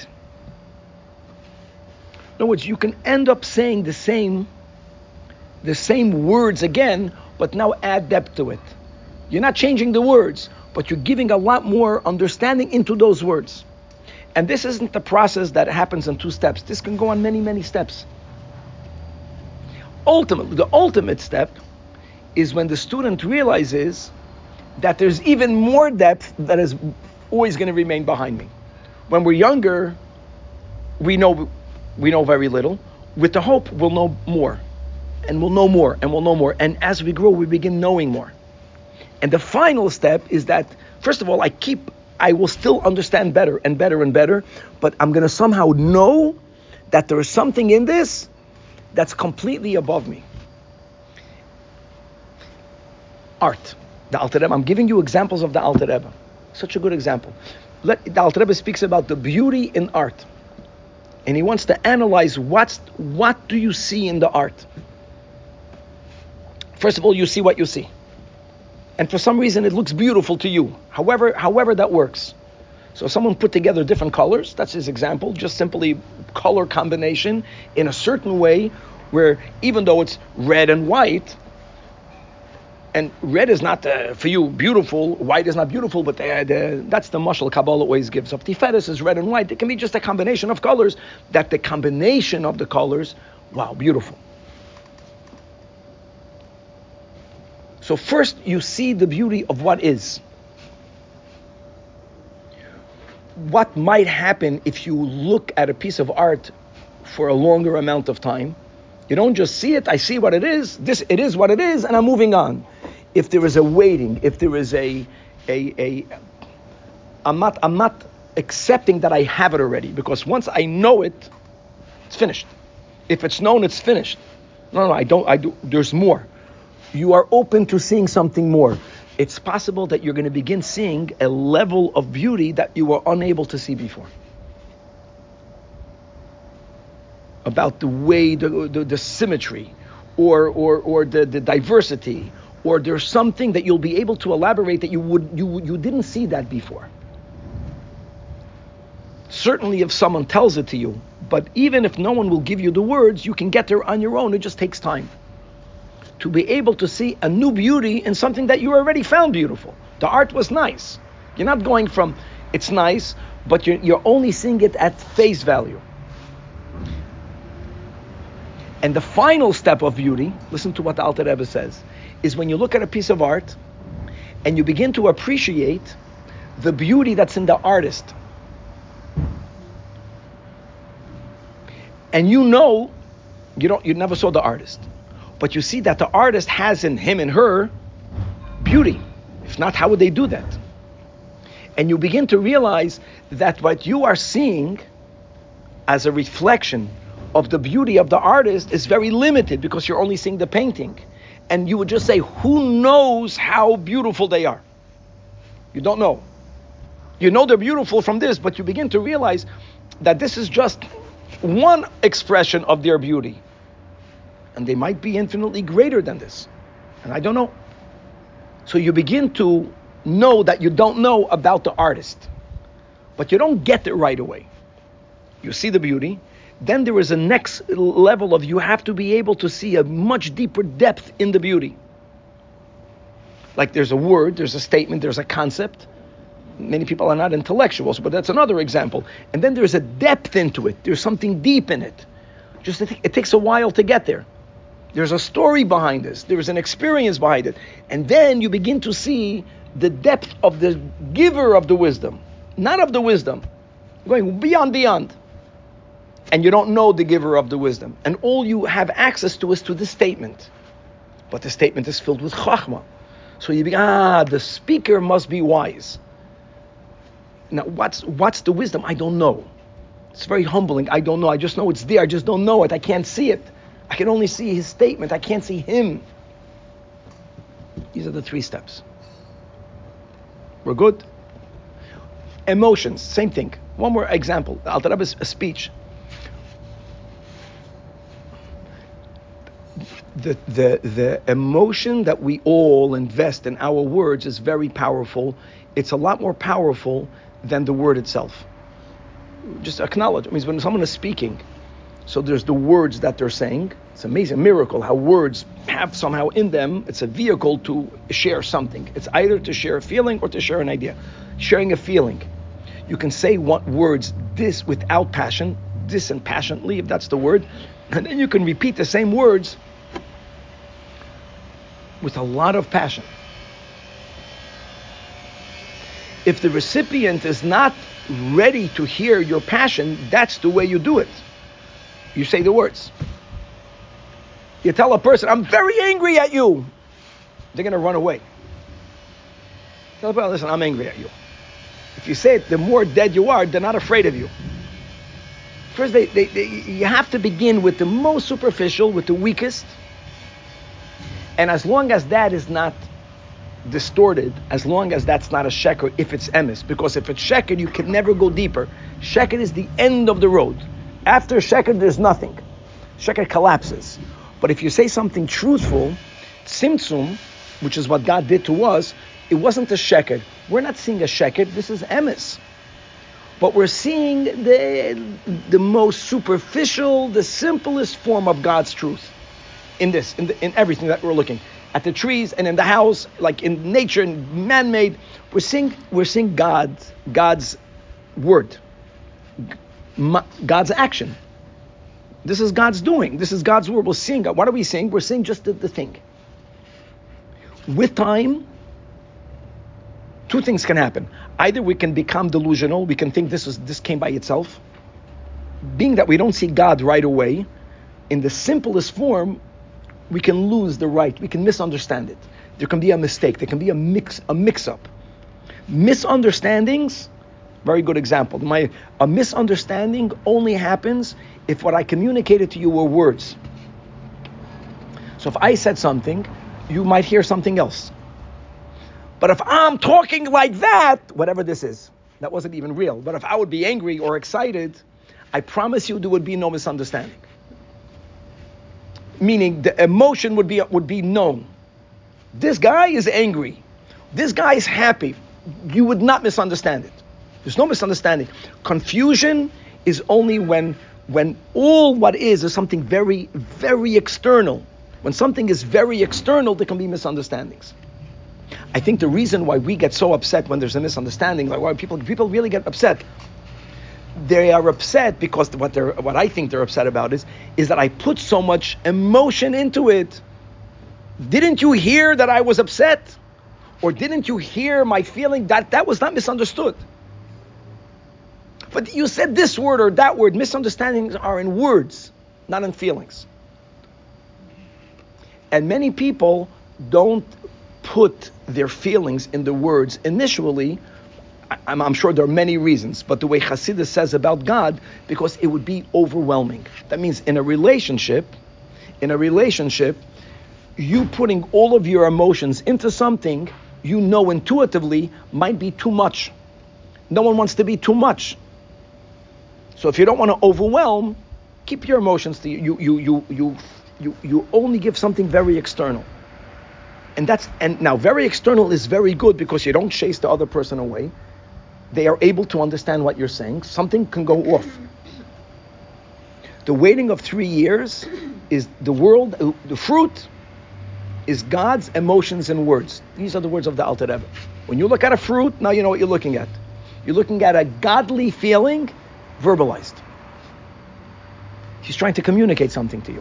Speaker 1: In other words, you can end up saying the same words again, but now add depth to it. You're not changing the words, but you're giving a lot more understanding into those words. And this isn't the process that happens in 2 steps. This can go on many, many steps. Ultimately, the ultimate step is when the student realizes that there's even more depth that is always going to remain behind me. When we're younger, we know very little. With the hope, we'll know more. And we'll know more, and we'll know more. And as we grow, we begin knowing more. And the final step is that, first of all, I will still understand better and better and better, but I'm going to somehow know that there is something in this that's completely above me. Art. The Alter Rebbe. I'm giving you examples of the Alter Rebbe. Such a good example. The Alter Rebbe speaks about the beauty in art. And he wants to analyze what do you see in the art. First of all, you see what you see. and for some reason it looks beautiful to you. However that works. So someone put together different colors, that's his example, just simply color combination in a certain way where even though it's red and white, and red is not for you beautiful, white is not beautiful, but that's the mashal Kabbalah always gives. So if Tiferes is red and white, it can be just a combination of colors, that the combination of the colors, wow, beautiful. So first you see the beauty of what is. What might happen if you look at a piece of art for a longer amount of time? You don't just see it, I see what it is, it is what it is, and I'm moving on. If there is a waiting, if there is I'm not accepting that I have it already, because once I know it, it's finished. If it's known, it's finished. No, I do, there's more. You are open to seeing something more. It's possible that you're going to begin seeing a level of beauty that you were unable to see before. About the way, the symmetry, or the diversity, or there's something that you'll be able to elaborate that you didn't see that before. Certainly if someone tells it to you, but even if no one will give you the words, you can get there on your own. It just takes time to be able to see a new beauty in something that you already found beautiful. The art was nice. You're not going from it's nice, but you're only seeing it at face value. And the final step of beauty, listen to what the Alter Rebbe says, is when you look at a piece of art and you begin to appreciate the beauty that's in the artist. And you never saw the artist, but you see that the artist has in him and her beauty. If not, how would they do that? And you begin to realize that what you are seeing as a reflection of the beauty of the artist is very limited, because you're only seeing the painting. And you would just say, who knows how beautiful they are? You don't know. You know they're beautiful from this, but you begin to realize that this is just one expression of their beauty. And they might be infinitely greater than this. And I don't know. So you begin to know that you don't know about the artist. But you don't get it right away. You see the beauty. Then there is a next level of you have to be able to see a much deeper depth in the beauty. Like there's a word, there's a statement, there's a concept. Many people are not intellectuals, but that's another example. And then there's a depth into it. There's something deep in it. It takes a while to get there. There's a story behind this. There's an experience behind it. And then you begin to see the depth of the giver of the wisdom. Not of the wisdom. Going beyond. And you don't know the giver of the wisdom. And all you have access to is to the statement. But the statement is filled with chachma. So you begin, the speaker must be wise. Now, what's the wisdom? I don't know. It's very humbling. I don't know. I just know it's there. I just don't know it. I can't see it. I can only see his statement. I can't see him. These are the 3 steps. We're good? Emotions, same thing. One more example. Alter Rebbe's speech. The emotion that we all invest in our words is very powerful. It's a lot more powerful than the word itself. Just acknowledge. It means when someone is speaking, so there's the words that they're saying. It's an amazing miracle how words have somehow in them, it's a vehicle to share something. It's either to share a feeling or to share an idea. Sharing a feeling. You can say what words this without passion, this and passionately, if that's the word, and then you can repeat the same words with a lot of passion. If the recipient is not ready to hear your passion, that's the way you do it. You say the words. You tell a person, I'm very angry at you. They're going to run away. Tell a person, listen, I'm angry at you. If you say it, the more dead you are, they're not afraid of you. First, you have to begin with the most superficial, with the weakest. And as long as that is not distorted, as long as that's not a sheker, if it's emes, because if it's sheker, you can never go deeper. Sheker is the end of the road. After sheker, there's nothing. Sheker collapses. But if you say something truthful, tzimtzum, which is what God did to us, it wasn't a sheker. We're not seeing a sheker. This is emes. But we're seeing the most superficial, the simplest form of God's truth in this, in everything that we're looking at, the trees and in the house, like in nature and man-made. We're seeing God's word, God's action. This is God's doing. This is God's word. We're seeing God. What are we seeing? We're seeing just the thing. With time, two things can happen. Either we can become delusional, we can think this came by itself. Being that we don't see God right away, in the simplest form, we can lose the right, we can misunderstand it. There can be a mistake, there can be a mix-up. Misunderstandings, very good example. A misunderstanding only happens if what I communicated to you were words. So if I said something, you might hear something else. But if I'm talking like that, whatever this is, that wasn't even real. But if I would be angry or excited, I promise you there would be no misunderstanding. Meaning the emotion would be known. This guy is angry. This guy is happy. You would not misunderstand it. There's no misunderstanding. Confusion is only when all what is something very, very external. When something is very external, there can be misunderstandings. I think the reason why we get so upset when there's a misunderstanding, like why people really get upset, they are upset because what I think they're upset about is that I put so much emotion into it. Didn't you hear that I was upset? Or didn't you hear my feeling? That was not misunderstood. But you said this word or that word. Misunderstandings are in words, not in feelings. And many people don't put their feelings in the words initially. I'm sure there are many reasons, but the way Hasidus says about God, because it would be overwhelming. That means in a relationship, you putting all of your emotions into something you know intuitively might be too much. No one wants to be too much. So if you don't want to overwhelm, keep your emotions to you only give something very external. And now very external is very good because you don't chase the other person away. They are able to understand what you're saying. Something can go off. The waiting of 3 years is the fruit is God's emotions and words. These are the words of the Alter Rebbe. When you look at a fruit, now you know what you're looking at. You're looking at a godly feeling verbalized. He's trying to communicate something to you.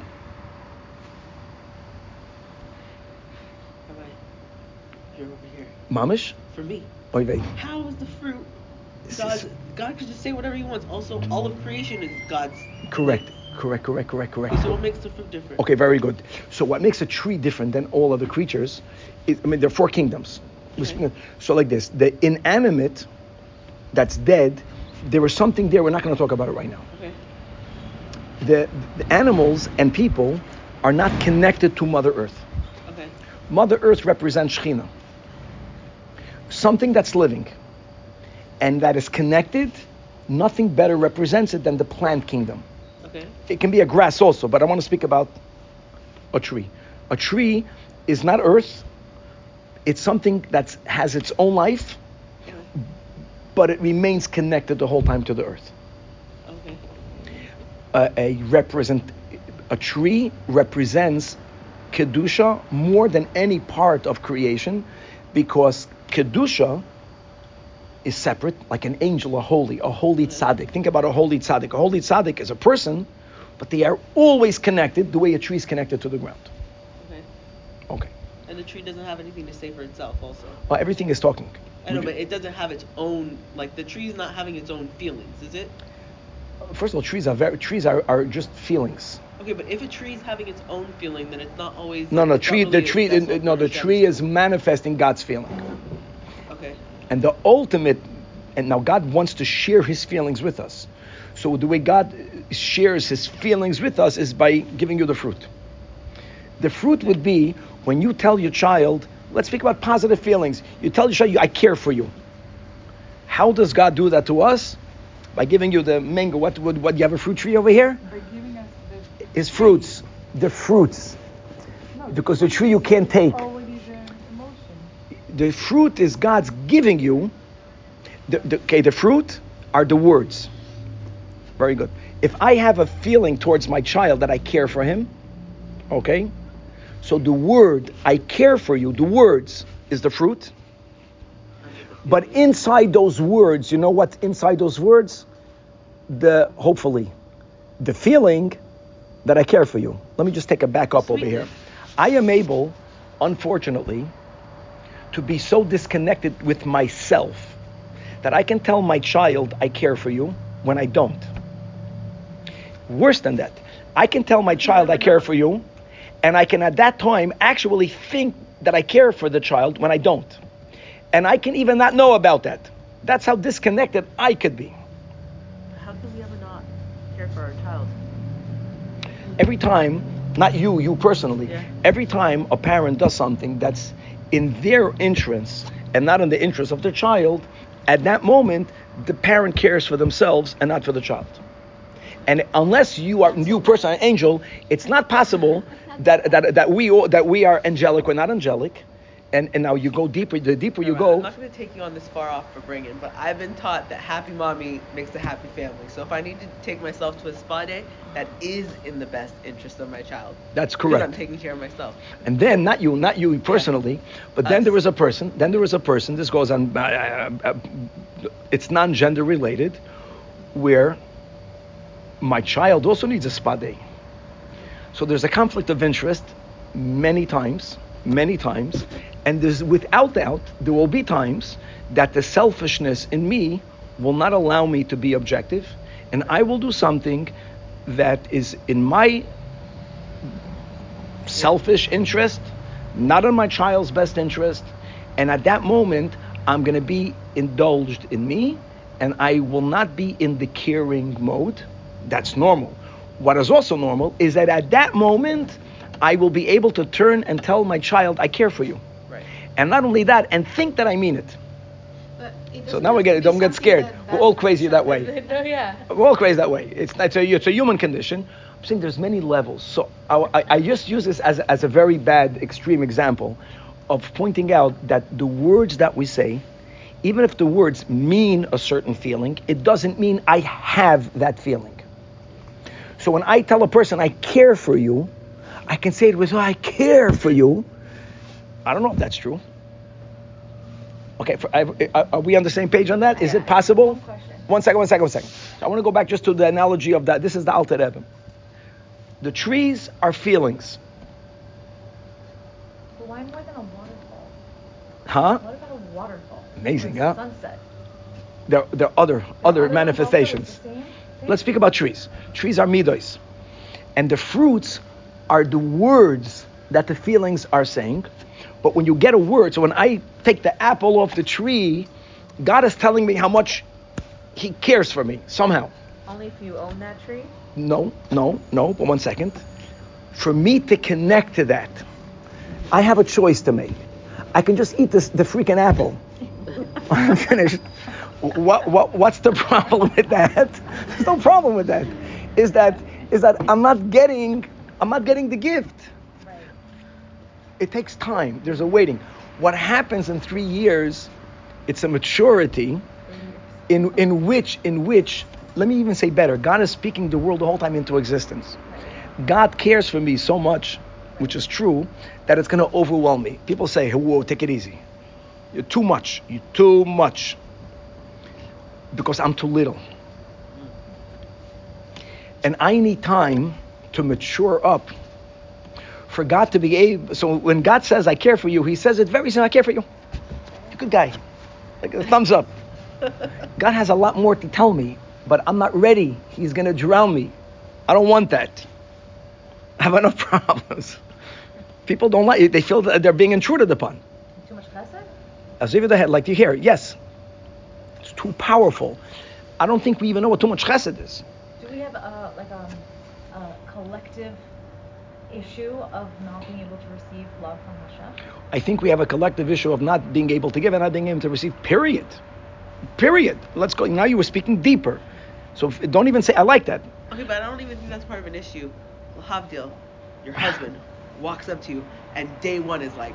Speaker 3: You're over here.
Speaker 1: Mamish?
Speaker 3: For me.
Speaker 1: Oy vey.
Speaker 3: How is the fruit? God could just say whatever he wants. Also, all of creation is God's.
Speaker 1: Correct. So
Speaker 3: what makes the fruit different?
Speaker 1: Okay, very good. So what makes a tree different than all other creatures is, there are 4 kingdoms. Okay. So like this, the inanimate that's dead, there was something there, we're not going to talk about it right now.
Speaker 3: Okay.
Speaker 1: The animals and people are not connected to Mother Earth.
Speaker 3: Okay.
Speaker 1: Mother Earth represents Shekhinah. Something that's living and that is connected, nothing better represents it than the plant kingdom.
Speaker 3: Okay.
Speaker 1: It can be a grass also, but I want to speak about a tree. A tree is not earth. It's something that has its own life, but it remains connected the whole time to the earth.
Speaker 3: Okay.
Speaker 1: A tree represents Kedusha more than any part of creation, because Kedusha is separate, like an angel, a holy tzaddik. Think about a holy tzaddik. A holy tzaddik is a person, but they are always connected the way a tree is connected to the ground. Okay.
Speaker 3: And the tree doesn't have anything to say for itself also.
Speaker 1: Everything is talking.
Speaker 3: I know, but it doesn't have its own, like the tree is not having its own feelings, is it?
Speaker 1: First of all, trees are just feelings.
Speaker 3: Okay, but if a tree is having its own feeling, then it's not always.
Speaker 1: The tree is manifesting God's feeling.
Speaker 3: Okay.
Speaker 1: And the ultimate, and now God wants to share His feelings with us. So the way God shares His feelings with us is by giving you the fruit. The fruit would be when you tell your child, let's speak about positive feelings. You tell your child, I care for you. How does God do that to us? By giving you the mango. What you have a fruit tree over here?
Speaker 6: By giving us
Speaker 1: His fruits. The fruits.
Speaker 6: No,
Speaker 1: because the tree you can't take.
Speaker 6: already
Speaker 1: The fruit is God's giving you. The fruit are the words. Very good. If I have a feeling towards my child that I care for him, okay, so the word, I care for you, the words is the fruit. But inside those words, you know what's inside those words? Hopefully, the feeling that I care for you. Let me just take a back up over here. I am able, unfortunately, to be so disconnected with myself that I can tell my child I care for you when I don't. Worse than that, I can tell my child I care for you, and I can at that time actually think that I care for the child when I don't. And I can even not know about that. That's how disconnected I could be.
Speaker 3: How can we ever not care for our child?
Speaker 1: Every time, not you personally,
Speaker 3: Yeah.
Speaker 1: every time a parent does something that's in their interest and not in the interest of their child, at that moment, the parent cares for themselves and not for the child. And unless you personally, an angel, it's not possible that we are angelic. We're not angelic. And now you go deeper. The deeper you
Speaker 3: I'm
Speaker 1: go.
Speaker 3: not going to take you on this far off for bringing, but I've been taught that happy mommy makes a happy family. So if I need to take myself to a spa day, that is in the best interest of my child.
Speaker 1: That's
Speaker 3: Because
Speaker 1: correct.
Speaker 3: I'm taking care of myself.
Speaker 1: And then not you personally, but then
Speaker 3: Us.
Speaker 1: there was a person. This goes on. It's non-gender related, where my child also needs a spa day. So there's a conflict of interest many times, and there's without doubt there will be times that the selfishness in me will not allow me to be objective, and I will do something that is in my selfish interest, not in my child's best interest, and at that moment I'm going to be indulged in me, and I will not be in the caring mode. That's normal. What is also normal is that at that moment I will be able to turn and tell my child I care for you.
Speaker 3: Right.
Speaker 1: And not only that, and think that I mean it.
Speaker 2: But it
Speaker 1: So
Speaker 2: doesn't
Speaker 1: now
Speaker 2: have to be
Speaker 1: don't get
Speaker 2: something
Speaker 1: scared.
Speaker 2: that
Speaker 1: We're all crazy that way.
Speaker 4: No, yeah.
Speaker 1: We're all crazy that way. It's a human condition. I'm saying there's many levels. So I just use this as a very bad extreme example of pointing out that the words that we say, even if the words mean a certain feeling, it doesn't mean I have that feeling. So when I tell a person I care for you, I can say it with, I care for you. I don't know if that's true. Okay, are we on the same page on that? Is it possible? One second. So I want to go back just to the analogy of that. This is the Alter Rebbe. The trees are feelings.
Speaker 4: But why more than a waterfall?
Speaker 1: Huh?
Speaker 4: What about a waterfall?
Speaker 1: Amazing,
Speaker 4: Or
Speaker 1: huh?
Speaker 4: a sunset.
Speaker 1: There are other manifestations. Let's speak about trees. Trees are midos. And the fruits are the words that the feelings are saying. But when you get a word, so when I take the apple off the tree, God is telling me how much He cares for me, somehow.
Speaker 4: Only if you own that tree?
Speaker 1: No, but 1 second. For me to connect to that, I have a choice to make. I can just eat the freaking apple. I'm finished. What's the problem with that? There's no problem with that. Is that I'm not getting the gift.
Speaker 4: Right.
Speaker 1: It takes time. There's a waiting. What happens in 3 years, it's a maturity in which let me even say better, God is speaking the world the whole time into existence. God cares for me so much, which is true, that it's going to overwhelm me. People say, hey, whoa, take it easy. You're too much. Because I'm too little. And I need time to mature up for God to be able. So when God says, I care for you, He says it very simple, I care for you. You're a good guy. Like a thumbs up. God has a lot more to tell me, but I'm not ready. He's going to drown me. I don't want that. I have enough problems. People don't like it. They feel that they're being intruded upon.
Speaker 4: Too much chesed?
Speaker 1: As if the head, like you hear, yes. It's too powerful. I don't think we even know what too much chesed is.
Speaker 4: Do we have a collective issue of not being able to receive love from Hashem?
Speaker 1: I think we have a collective issue of not being able to give and not being able to receive, period. Let's go. Now you were speaking deeper. So don't even say, I like that.
Speaker 3: Okay, but I don't even think that's part of an issue. Lahavdil, your husband, walks up to you and day one is like,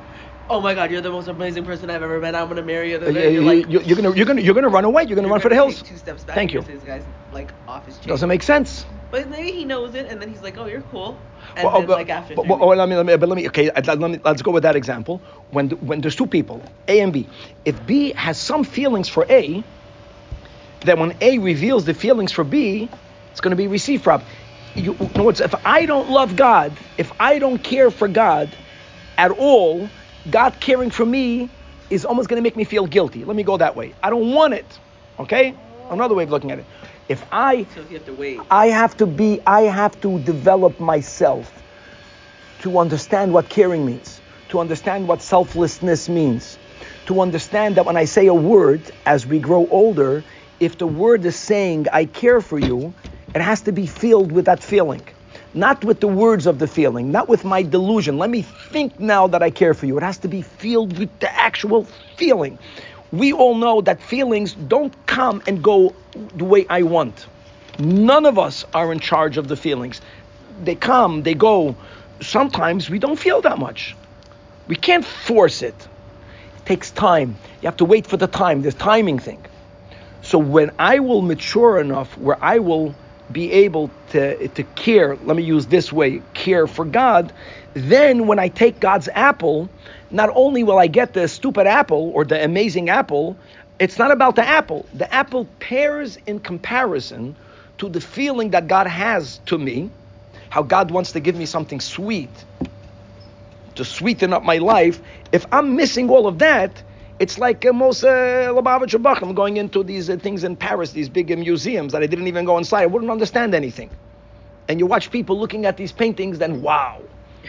Speaker 3: oh my God, you're the most amazing person I've ever met. I'm gonna marry you. You're like,
Speaker 1: you're gonna run away. You're gonna run for the
Speaker 3: gonna
Speaker 1: hills.
Speaker 3: take 2 steps back.
Speaker 1: Thank you.
Speaker 3: This guy's like off his chain.
Speaker 1: Doesn't make sense.
Speaker 3: But maybe he knows it, and then he's like, oh, you're cool. And
Speaker 1: Well,
Speaker 3: then like after 3 weeks.
Speaker 1: let's go with that example. When there's two people, A and B, if B has some feelings for A, then when A reveals the feelings for B, it's going to be received from. In other words, if I don't love God, if I don't care for God at all, God caring for me is almost going to make me feel guilty. Let me go that way. I don't want it. Okay? Another way of looking at it.
Speaker 3: So you have to wait.
Speaker 1: I have to develop myself to understand what caring means, to understand what selflessness means, to understand that when I say a word, as we grow older, if the word is saying, I care for you, it has to be filled with that feeling. Not with the words of the feeling, not with my delusion. Let me think now that I care for you. It has to be filled with the actual feeling. We all know that feelings don't come and go the way I want. None of us are in charge of the feelings. They come, they go. Sometimes we don't feel that much. We can't force it. It takes time. You have to wait for the time, the timing thing. So when I will mature enough where I will be able to care, let me use this way, care for God, then when I take God's apple, not only will I get the stupid apple or the amazing apple, it's not about the apple. The apple pairs in comparison to the feeling that God has to me, how God wants to give me something sweet, to sweeten up my life. If I'm missing all of that, it's like most Lubavitch Bachim going into these things in Paris, these big museums that I didn't even go inside. I wouldn't understand anything. And you watch people looking at these paintings, then wow.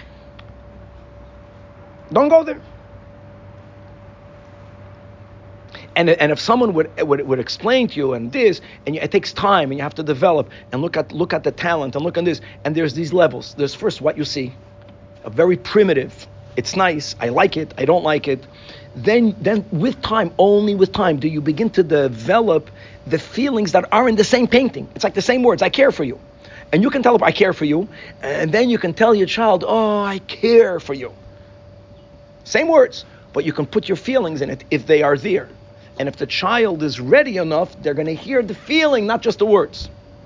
Speaker 1: Don't go there. And if someone would explain to you and this, and it takes time, and you have to develop and look at the talent and look at this, and there's these levels. There's first what you see, a very primitive. It's nice. I like it. I don't like it. Then with time, only with time, do you begin to develop the feelings that are in the same painting. It's like the same words. I care for you. And you can tell them, I care for you. And then you can tell your child, oh, I care for you. Same words. But you can put your feelings in it if they are there. And if the child is ready enough, they're going to hear the feeling, not just the words.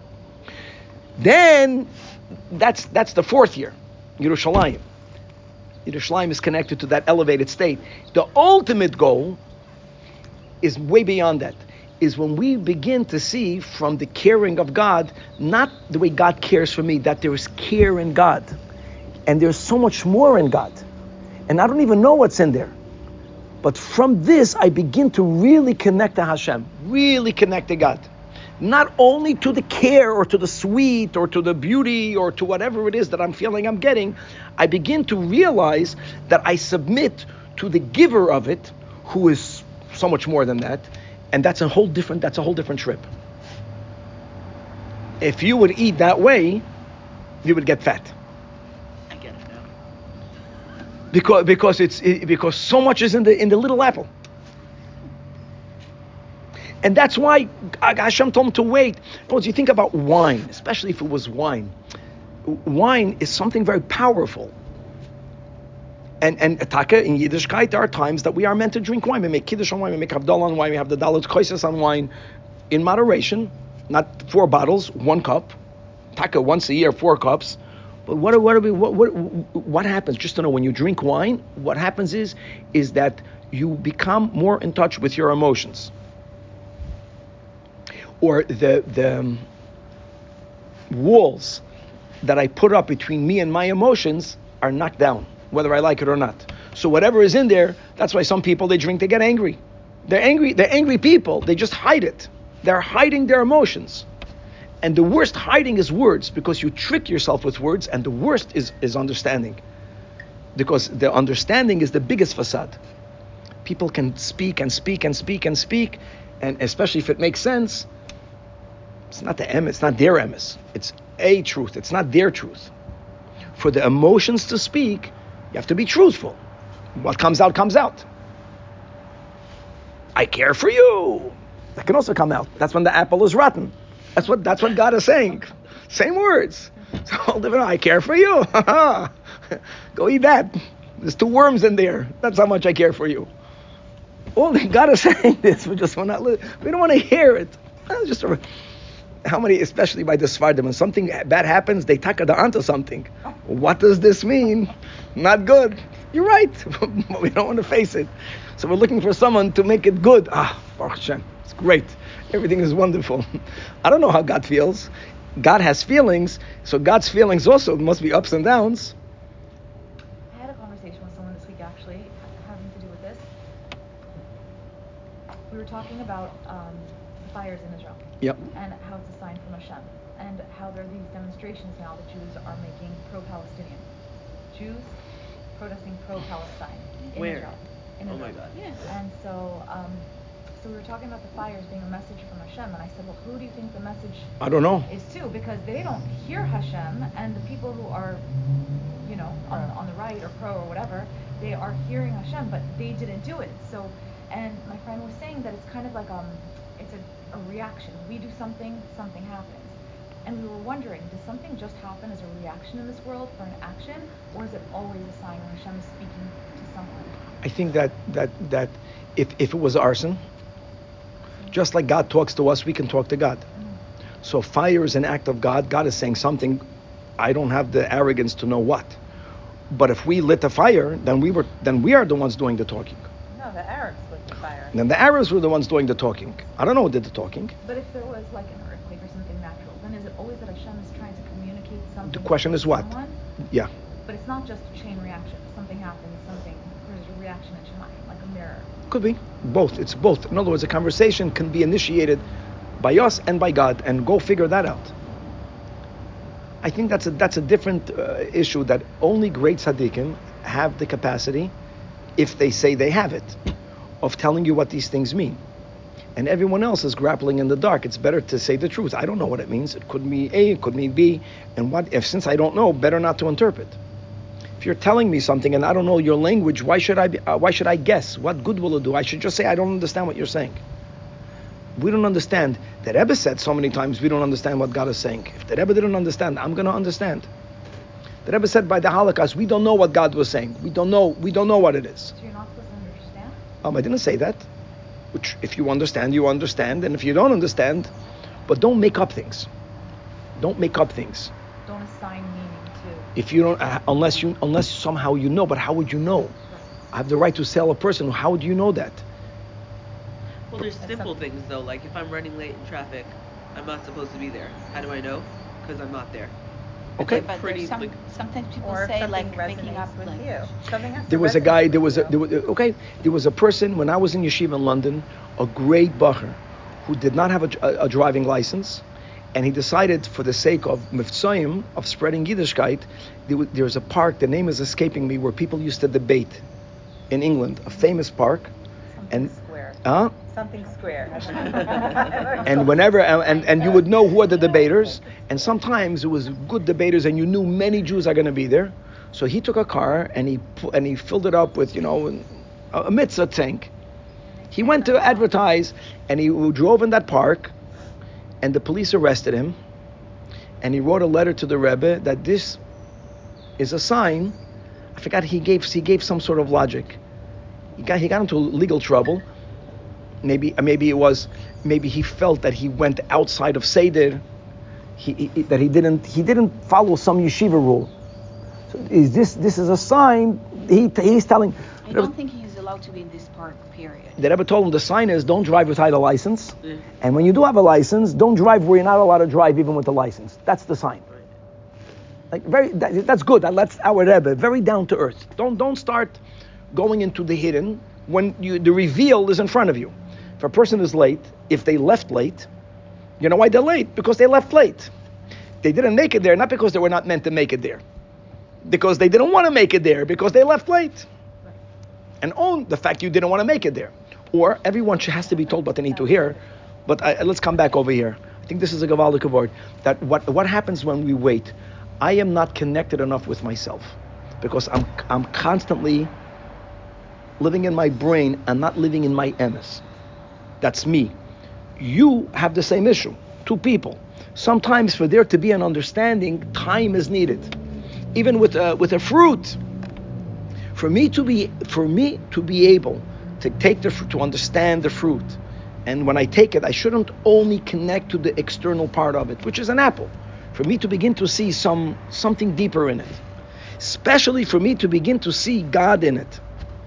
Speaker 1: Then, that's the 4th year, Yerushalayim. Yerushalayim is connected to that elevated state. The ultimate goal is way beyond that. Is when we begin to see from the caring of God, not the way God cares for me, that there is care in God. And there's so much more in God. And I don't even know what's in there. But from this, I begin to really connect to Hashem, really connect to God. Not only to the care or to the sweet or to the beauty or to whatever it is that I'm feeling I'm getting, I begin to realize that I submit to the giver of it, who is so much more than that, and that's a whole different trip. If you would eat that way, you would get fat.
Speaker 3: I get it now.
Speaker 1: Because so much is in the little apple. And that's why Hashem told him to wait. Because you think about wine, especially if it was wine. Wine is something very powerful. And Taka, in Yiddishkeit, there are times that we are meant to drink wine. We make Kiddush on wine, we make Havdalah on wine, we have the Dalet Koises on wine. In moderation, not 4 bottles, 1 cup. Taka, once a year, 4 cups. But what happens? Just to know, when you drink wine, what happens is that you become more in touch with your emotions. Or the walls that I put up between me and my emotions are knocked down, whether I like it or not. So whatever is in there, that's why some people, they drink, they get angry. They're angry people, they just hide it. They're hiding their emotions. And the worst hiding is words, because you trick yourself with words, and the worst is understanding. Because the understanding is the biggest facade. People can speak and speak and speak and speak, and especially if it makes sense, it's not the emes, it's not their emes. It's a truth, it's not their truth. For the emotions to speak, you have to be truthful. What comes out, comes out. I care for you. That can also come out. That's when the apple is rotten. That's what God is saying. Same words. So I care for you. Go eat that. There's 2 worms in there. That's how much I care for you. Only God is saying this. We just want to. We don't want to hear it. How many, especially by the Sfardim, when something bad happens, they takada onto something. What does this mean? Not good. You're right, but we don't want to face it. So we're looking for someone to make it good. Baruch Hashem, it's great. Everything is wonderful. I don't know how God feels. God has feelings, so God's feelings also must be ups and downs.
Speaker 4: I had a conversation with someone this week actually, having to do with this. We were talking about fires in Israel.
Speaker 1: Yep.
Speaker 4: And how it's a sign from Hashem. And how there are these demonstrations now that Jews are making pro-Palestinian. Jews protesting pro-Palestine in
Speaker 3: Where?
Speaker 4: Israel. In
Speaker 3: Oh
Speaker 4: Israel.
Speaker 3: my God.
Speaker 2: Yeah.
Speaker 4: And so we were talking about the fires being a message from Hashem, and I said, well, who do you think the message
Speaker 1: I don't know.
Speaker 4: is to? Because they don't hear Hashem, and the people who are, on the right or pro or whatever, they are hearing Hashem, but they didn't do it. So, and my friend was saying that it's kind of like it's a reaction. We do something, something happens. And we were wondering, does something just happen as a reaction in this world for an action, or is it always a sign when Hashem is speaking to someone?
Speaker 1: I think that if it was arson, just like God talks to us, we can talk to God. So fire is an act of God. God is saying something. I don't have the arrogance to know what. But if we lit a fire, then we are the ones doing the talking.
Speaker 6: No, the Arabs lit the fire.
Speaker 1: And then the Arabs were the ones doing the talking. I don't know who did the talking.
Speaker 4: But if there was like an earthquake or something natural, then is it always that Hashem is trying to communicate something?
Speaker 1: The question
Speaker 4: to
Speaker 1: is what?
Speaker 4: someone?
Speaker 1: Yeah.
Speaker 4: But it's not just a chain reaction. Something happens, there's a reaction in Shemayim, like a mirror.
Speaker 1: Could be. Both. It's both. In other words, a conversation can be initiated by us and by God, and go figure that out. I think that's a different issue that only great tzaddikim have the capacity, if they say they have it, of telling you what these things mean. And everyone else is grappling in the dark. It's better to say the truth. I don't know what it means. It could mean A, it could mean B. And since I don't know, better not to interpret. If you're telling me something and I don't know your language, why should I guess? What good will it do? I should just say I don't understand what you're saying. We don't understand. The Rebbe said so many times we don't understand what God is saying. If the Rebbe didn't understand, I'm going to understand. The Rebbe said by the Holocaust, we don't know what God was saying. We don't know what it is.
Speaker 4: So you're not supposed to understand?
Speaker 1: I didn't say that. Which, if you understand, you understand. And if you don't understand, but don't make up things. Don't make up things.
Speaker 4: Don't assign meaning to.
Speaker 1: If you don't, unless somehow you know, but how would you know? I have the right to sell a person. How do you know that?
Speaker 3: Well, there's simple things though, like if I'm running late in traffic, I'm not supposed to be there. How do I know? Because I'm not there.
Speaker 1: Okay.
Speaker 7: But
Speaker 3: Pretty,
Speaker 7: there's
Speaker 3: like,
Speaker 7: sometimes people
Speaker 6: Or if
Speaker 7: say
Speaker 6: something
Speaker 7: like making up
Speaker 6: resonates with
Speaker 7: language.
Speaker 6: you. Something has to
Speaker 1: There was a guy.
Speaker 6: resonate
Speaker 1: There was a person when I was in yeshiva in London, a great bacher, who did not have a driving license, and he decided, for the sake of mivtzoyim, of spreading Yiddishkeit, there's a park. The name is escaping me, where people used to debate in England, a famous park.
Speaker 6: Something square. Something square.
Speaker 1: And whenever and you would know who are the debaters, and sometimes it was good debaters, and you knew many Jews are going to be there. So he took a car and he filled it up with a mitzvah tank. He went to advertise, and he drove in that park, and the police arrested him, and he wrote a letter to the Rebbe that this is a sign. I forgot he gave some sort of logic. He got into legal trouble. Maybe he felt that he went outside of Seder. That he didn't follow some yeshiva rule. So this is a sign. He's telling.
Speaker 7: I don't think he's allowed to be in this park, period.
Speaker 1: The Rebbe told him the sign is don't drive without a license,
Speaker 3: Yeah.
Speaker 1: and when you do have a license, don't drive where you're not allowed to drive even with the license. That's the sign. Like that's good. That's our Rebbe, very down to earth. Don't start going into the hidden when the reveal is in front of you. If a person is late, if they left late, you know why they're late? Because they left late. They didn't make it there, not because they were not meant to make it there. Because they didn't want to make it there, because they left late. And own the fact you didn't want to make it there. Or everyone has to be told what they need to hear. But let's come back over here. I think this is a Gavaldik word. That what happens when we wait? I am not connected enough with myself. Because I'm constantly living in my brain and not living in my emes. That's me. You have the same issue. Two people. Sometimes for there to be an understanding, time is needed. Even with a fruit. For me to be able to take to understand the fruit, and when I take it, I shouldn't only connect to the external part of it, which is an apple. For me to begin to see something deeper in it, especially for me to begin to see God in it,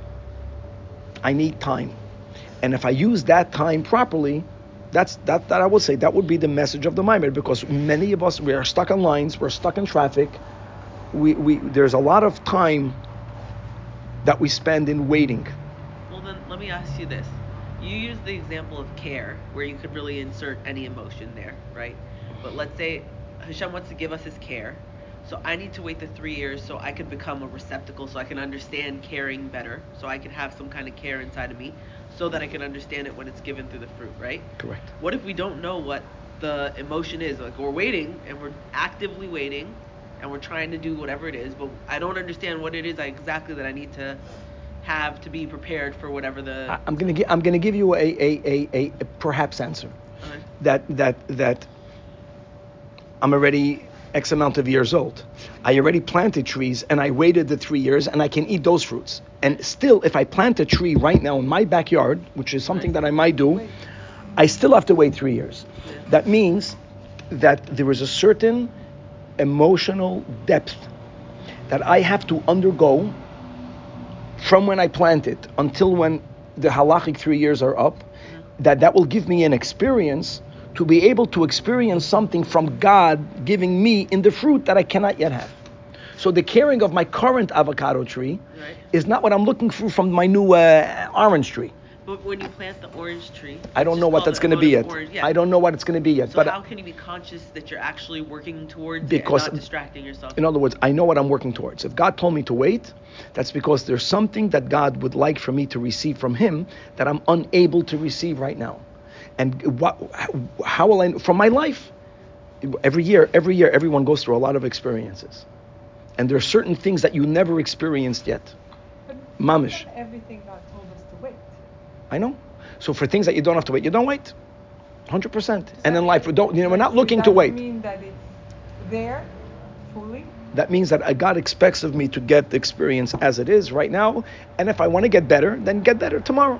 Speaker 1: I need time. And if I use that time properly, that I would say that would be the message of the Maimer, because many of us, we are stuck on lines, we're stuck in traffic. There's a lot of time that we spend in waiting.
Speaker 3: Well, then let me ask you this. You use the example of care, where you could really insert any emotion there, right? But let's say Hashem wants to give us his care, so I need to wait the 3 years so I can become a receptacle, so I can understand caring better, so I can have some kind of care inside of me, so that I can understand it when it's given through the fruit, right?
Speaker 1: Correct.
Speaker 3: What if we don't know what the emotion is? Like, we're waiting, and we're actively waiting, and we're trying to do whatever it is, but I don't understand what it is exactly that I need to have to be prepared for whatever the...
Speaker 1: I'm gonna give you a perhaps answer.
Speaker 3: Okay.
Speaker 1: That I'm already X amount of years old. I already planted trees, and I waited the 3 years, and I can eat those fruits. And still, if I plant a tree right now in my backyard, which is something that I might do, I still have to wait 3 years.
Speaker 3: Yeah.
Speaker 1: That means that there is a certain emotional depth that I have to undergo from when I plant it until when the halachic 3 years are up, that will give me an experience to be able to experience something from God giving me in the fruit that I cannot yet have. So the caring of my current avocado tree is not what I'm looking for from my new orange tree.
Speaker 3: But when you plant the orange tree,
Speaker 1: I don't know what that's going to be yet. I don't know what it's going to be yet.
Speaker 3: So
Speaker 1: but
Speaker 3: how can you be conscious that you're actually working towards
Speaker 1: because,
Speaker 3: it and not distracting yourself?
Speaker 1: In other words, I know what I'm working towards. If God told me to wait, that's because there's something that God would like for me to receive from Him that I'm unable to receive right now. And how will I, from my life, every year, everyone goes through a lot of experiences. And there are certain things that you never experienced yet. Mamish.
Speaker 8: Not everything God told us to wait.
Speaker 1: I know. So for things that you don't have to wait, you don't wait. 100%. And in life, we're not looking to wait.
Speaker 8: Does that mean that it's there fully?
Speaker 1: That means that God expects of me to get the experience as it is right now. And if I want to get better, then get better tomorrow.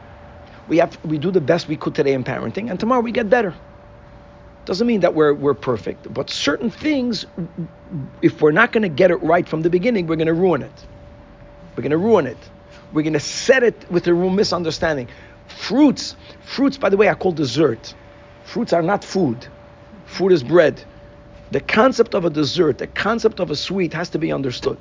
Speaker 1: We do the best we could today in parenting, and tomorrow we get better. Doesn't mean that we're perfect, but certain things, if we're not going to get it right from the beginning, we're going to ruin it. We're going to set it with a misunderstanding. Fruits, by the way, are called dessert. Fruits are not food. Food is bread. The concept of a dessert, the concept of a sweet has to be understood.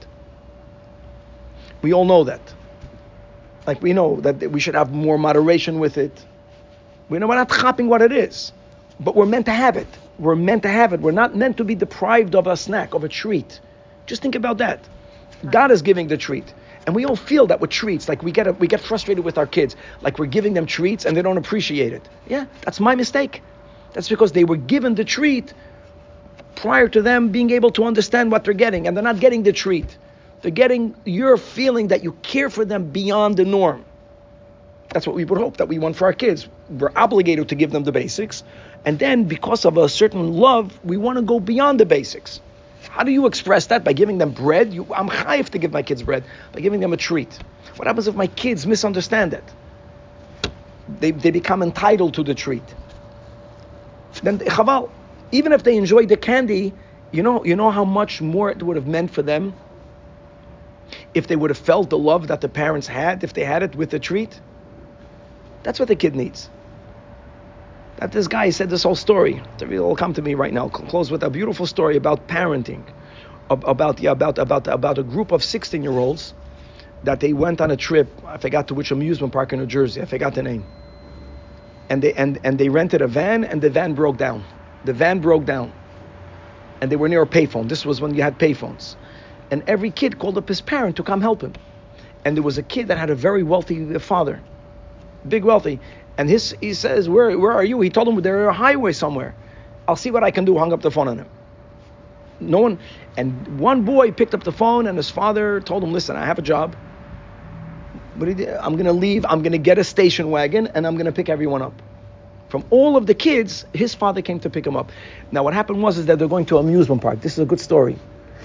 Speaker 1: We all know that. Like we know that we should have more moderation with it. We know we're not chopping what it is, but we're meant to have it. We're not meant to be deprived of a snack, of a treat. Just think about that. God is giving the treat. And we all feel that with treats, like we get frustrated with our kids, like we're giving them treats and they don't appreciate it. Yeah, that's my mistake. That's because they were given the treat prior to them being able to understand what they're getting, and they're not getting the treat. They're getting your feeling that you care for them beyond the norm. That's what we would hope that we want for our kids. We're obligated to give them the basics, and then because of a certain love, we want to go beyond the basics. How do you express that? By giving them bread? I'm chayiv to give my kids bread. By giving them a treat. What happens if my kids misunderstand it? They become entitled to the treat. Then chaval, even if they enjoy the candy, you know how much more it would have meant for them if they would have felt the love that the parents had, if they had it with the treat. That's what the kid needs. That this guy said this whole story. It'll come to me right now. I'll close with a beautiful story about parenting, about a group of 16-year-olds that they went on a trip. I forgot to which amusement park in New Jersey. I forgot the name. And they rented a van, and the van broke down. And they were near a payphone. This was when you had payphones. And every kid called up his parent to come help him. And there was a kid that had a very wealthy father, big wealthy. And he says, where are you? He told him they're on a highway somewhere. I'll see what I can do. Hung up the phone on him. No one. And one boy picked up the phone, and his father told him, listen, I have a job. But I'm going to leave. I'm going to get a station wagon, and I'm going to pick everyone up. From all of the kids, his father came to pick him up. Now what happened was that they're going to an amusement park. This is a good story.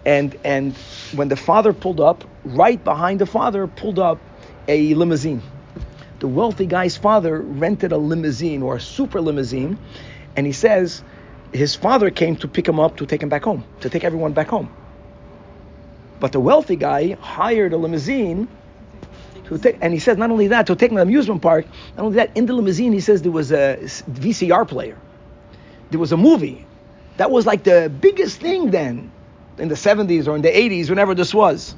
Speaker 1: And when the father pulled up, right behind the father pulled up a limousine. The wealthy guy's father rented a limousine or a super limousine, and he says his father came to pick him up to take him back home, to take everyone back home. But the wealthy guy hired a limousine to take, and he says not only that, to take him to an amusement park. Not only that, in the limousine he says there was a VCR player. There was a movie. That was like the biggest thing then, in the 70s or in the 80s, whenever this was.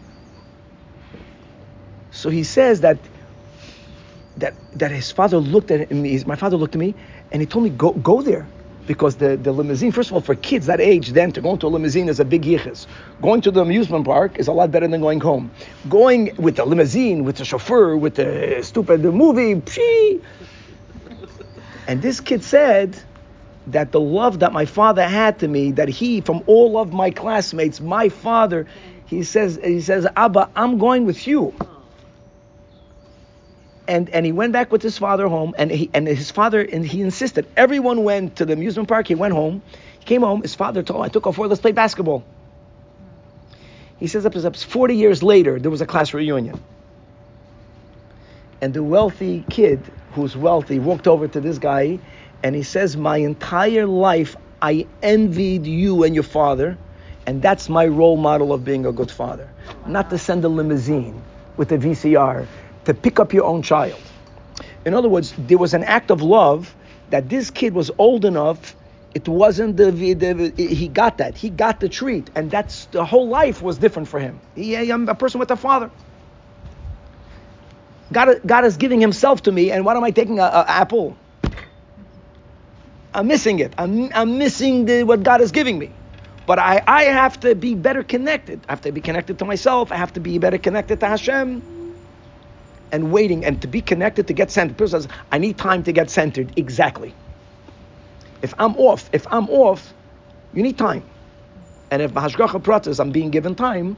Speaker 1: So he says that his father looked at me, my father looked at me, and he told me, go there. Because the limousine, first of all, for kids that age, then to go into a limousine is a big yichus. Going to the amusement park is a lot better than going home. Going with the limousine, with the chauffeur, with the stupid movie, pshee. And this kid said that the love that my father had to me, that he, from all of my classmates, my father, he says, Abba, I'm going with you. And he went back with his father home, and his father insisted. Everyone went to the amusement park. He went home. He came home. His father told him, I took off work, let's play basketball. He says, up 40 years later, there was a class reunion. And the wealthy kid, who's wealthy, walked over to this guy, and he says, my entire life, I envied you and your father, and that's my role model of being a good father. Not to send a limousine with a VCR, to pick up your own child. In other words, there was an act of love that this kid was old enough. It wasn't he got that. He got the treat, and that's the whole life was different for him. I'm a person with a father. God is giving Himself to me, and what am I taking? An apple. I'm missing it. I'm missing what God is giving me. But I have to be better connected. I have to be connected to myself. I have to be better connected to Hashem. And waiting, and to be connected, to get centered. Person says, I need time to get centered. Exactly. If I'm off, you need time. And if Hashgacha Pratis, I'm being given time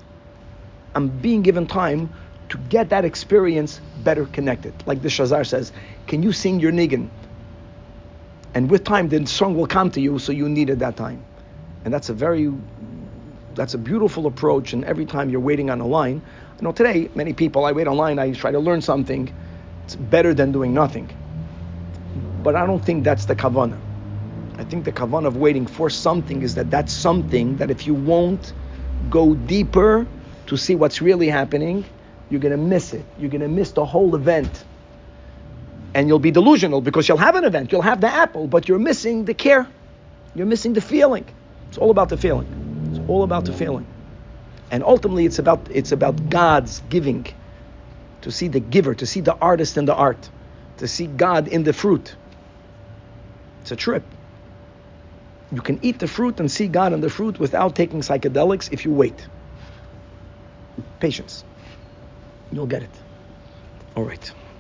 Speaker 1: to get that experience better connected. Like the Shazar says, can you sing your niggin? And with time, the song will come to you, so you needed that time. And that's a beautiful approach, and every time you're waiting on a line, I know today, many people, I wait online, I try to learn something. It's better than doing nothing. But I don't think that's the kavanah. I think the kavanah of waiting for something is that's something that if you won't go deeper to see what's really happening, you're going to miss it. You're going to miss the whole event. And you'll be delusional because you'll have an event, you'll have the apple, but you're missing the care. You're missing the feeling. It's all about the feeling. It's all about the feeling. And ultimately, it's about God's giving, to see the giver, to see the artist in the art, to see God in the fruit. It's a trip. You can eat the fruit and see God in the fruit without taking psychedelics if you wait. Patience. You'll get it. All right.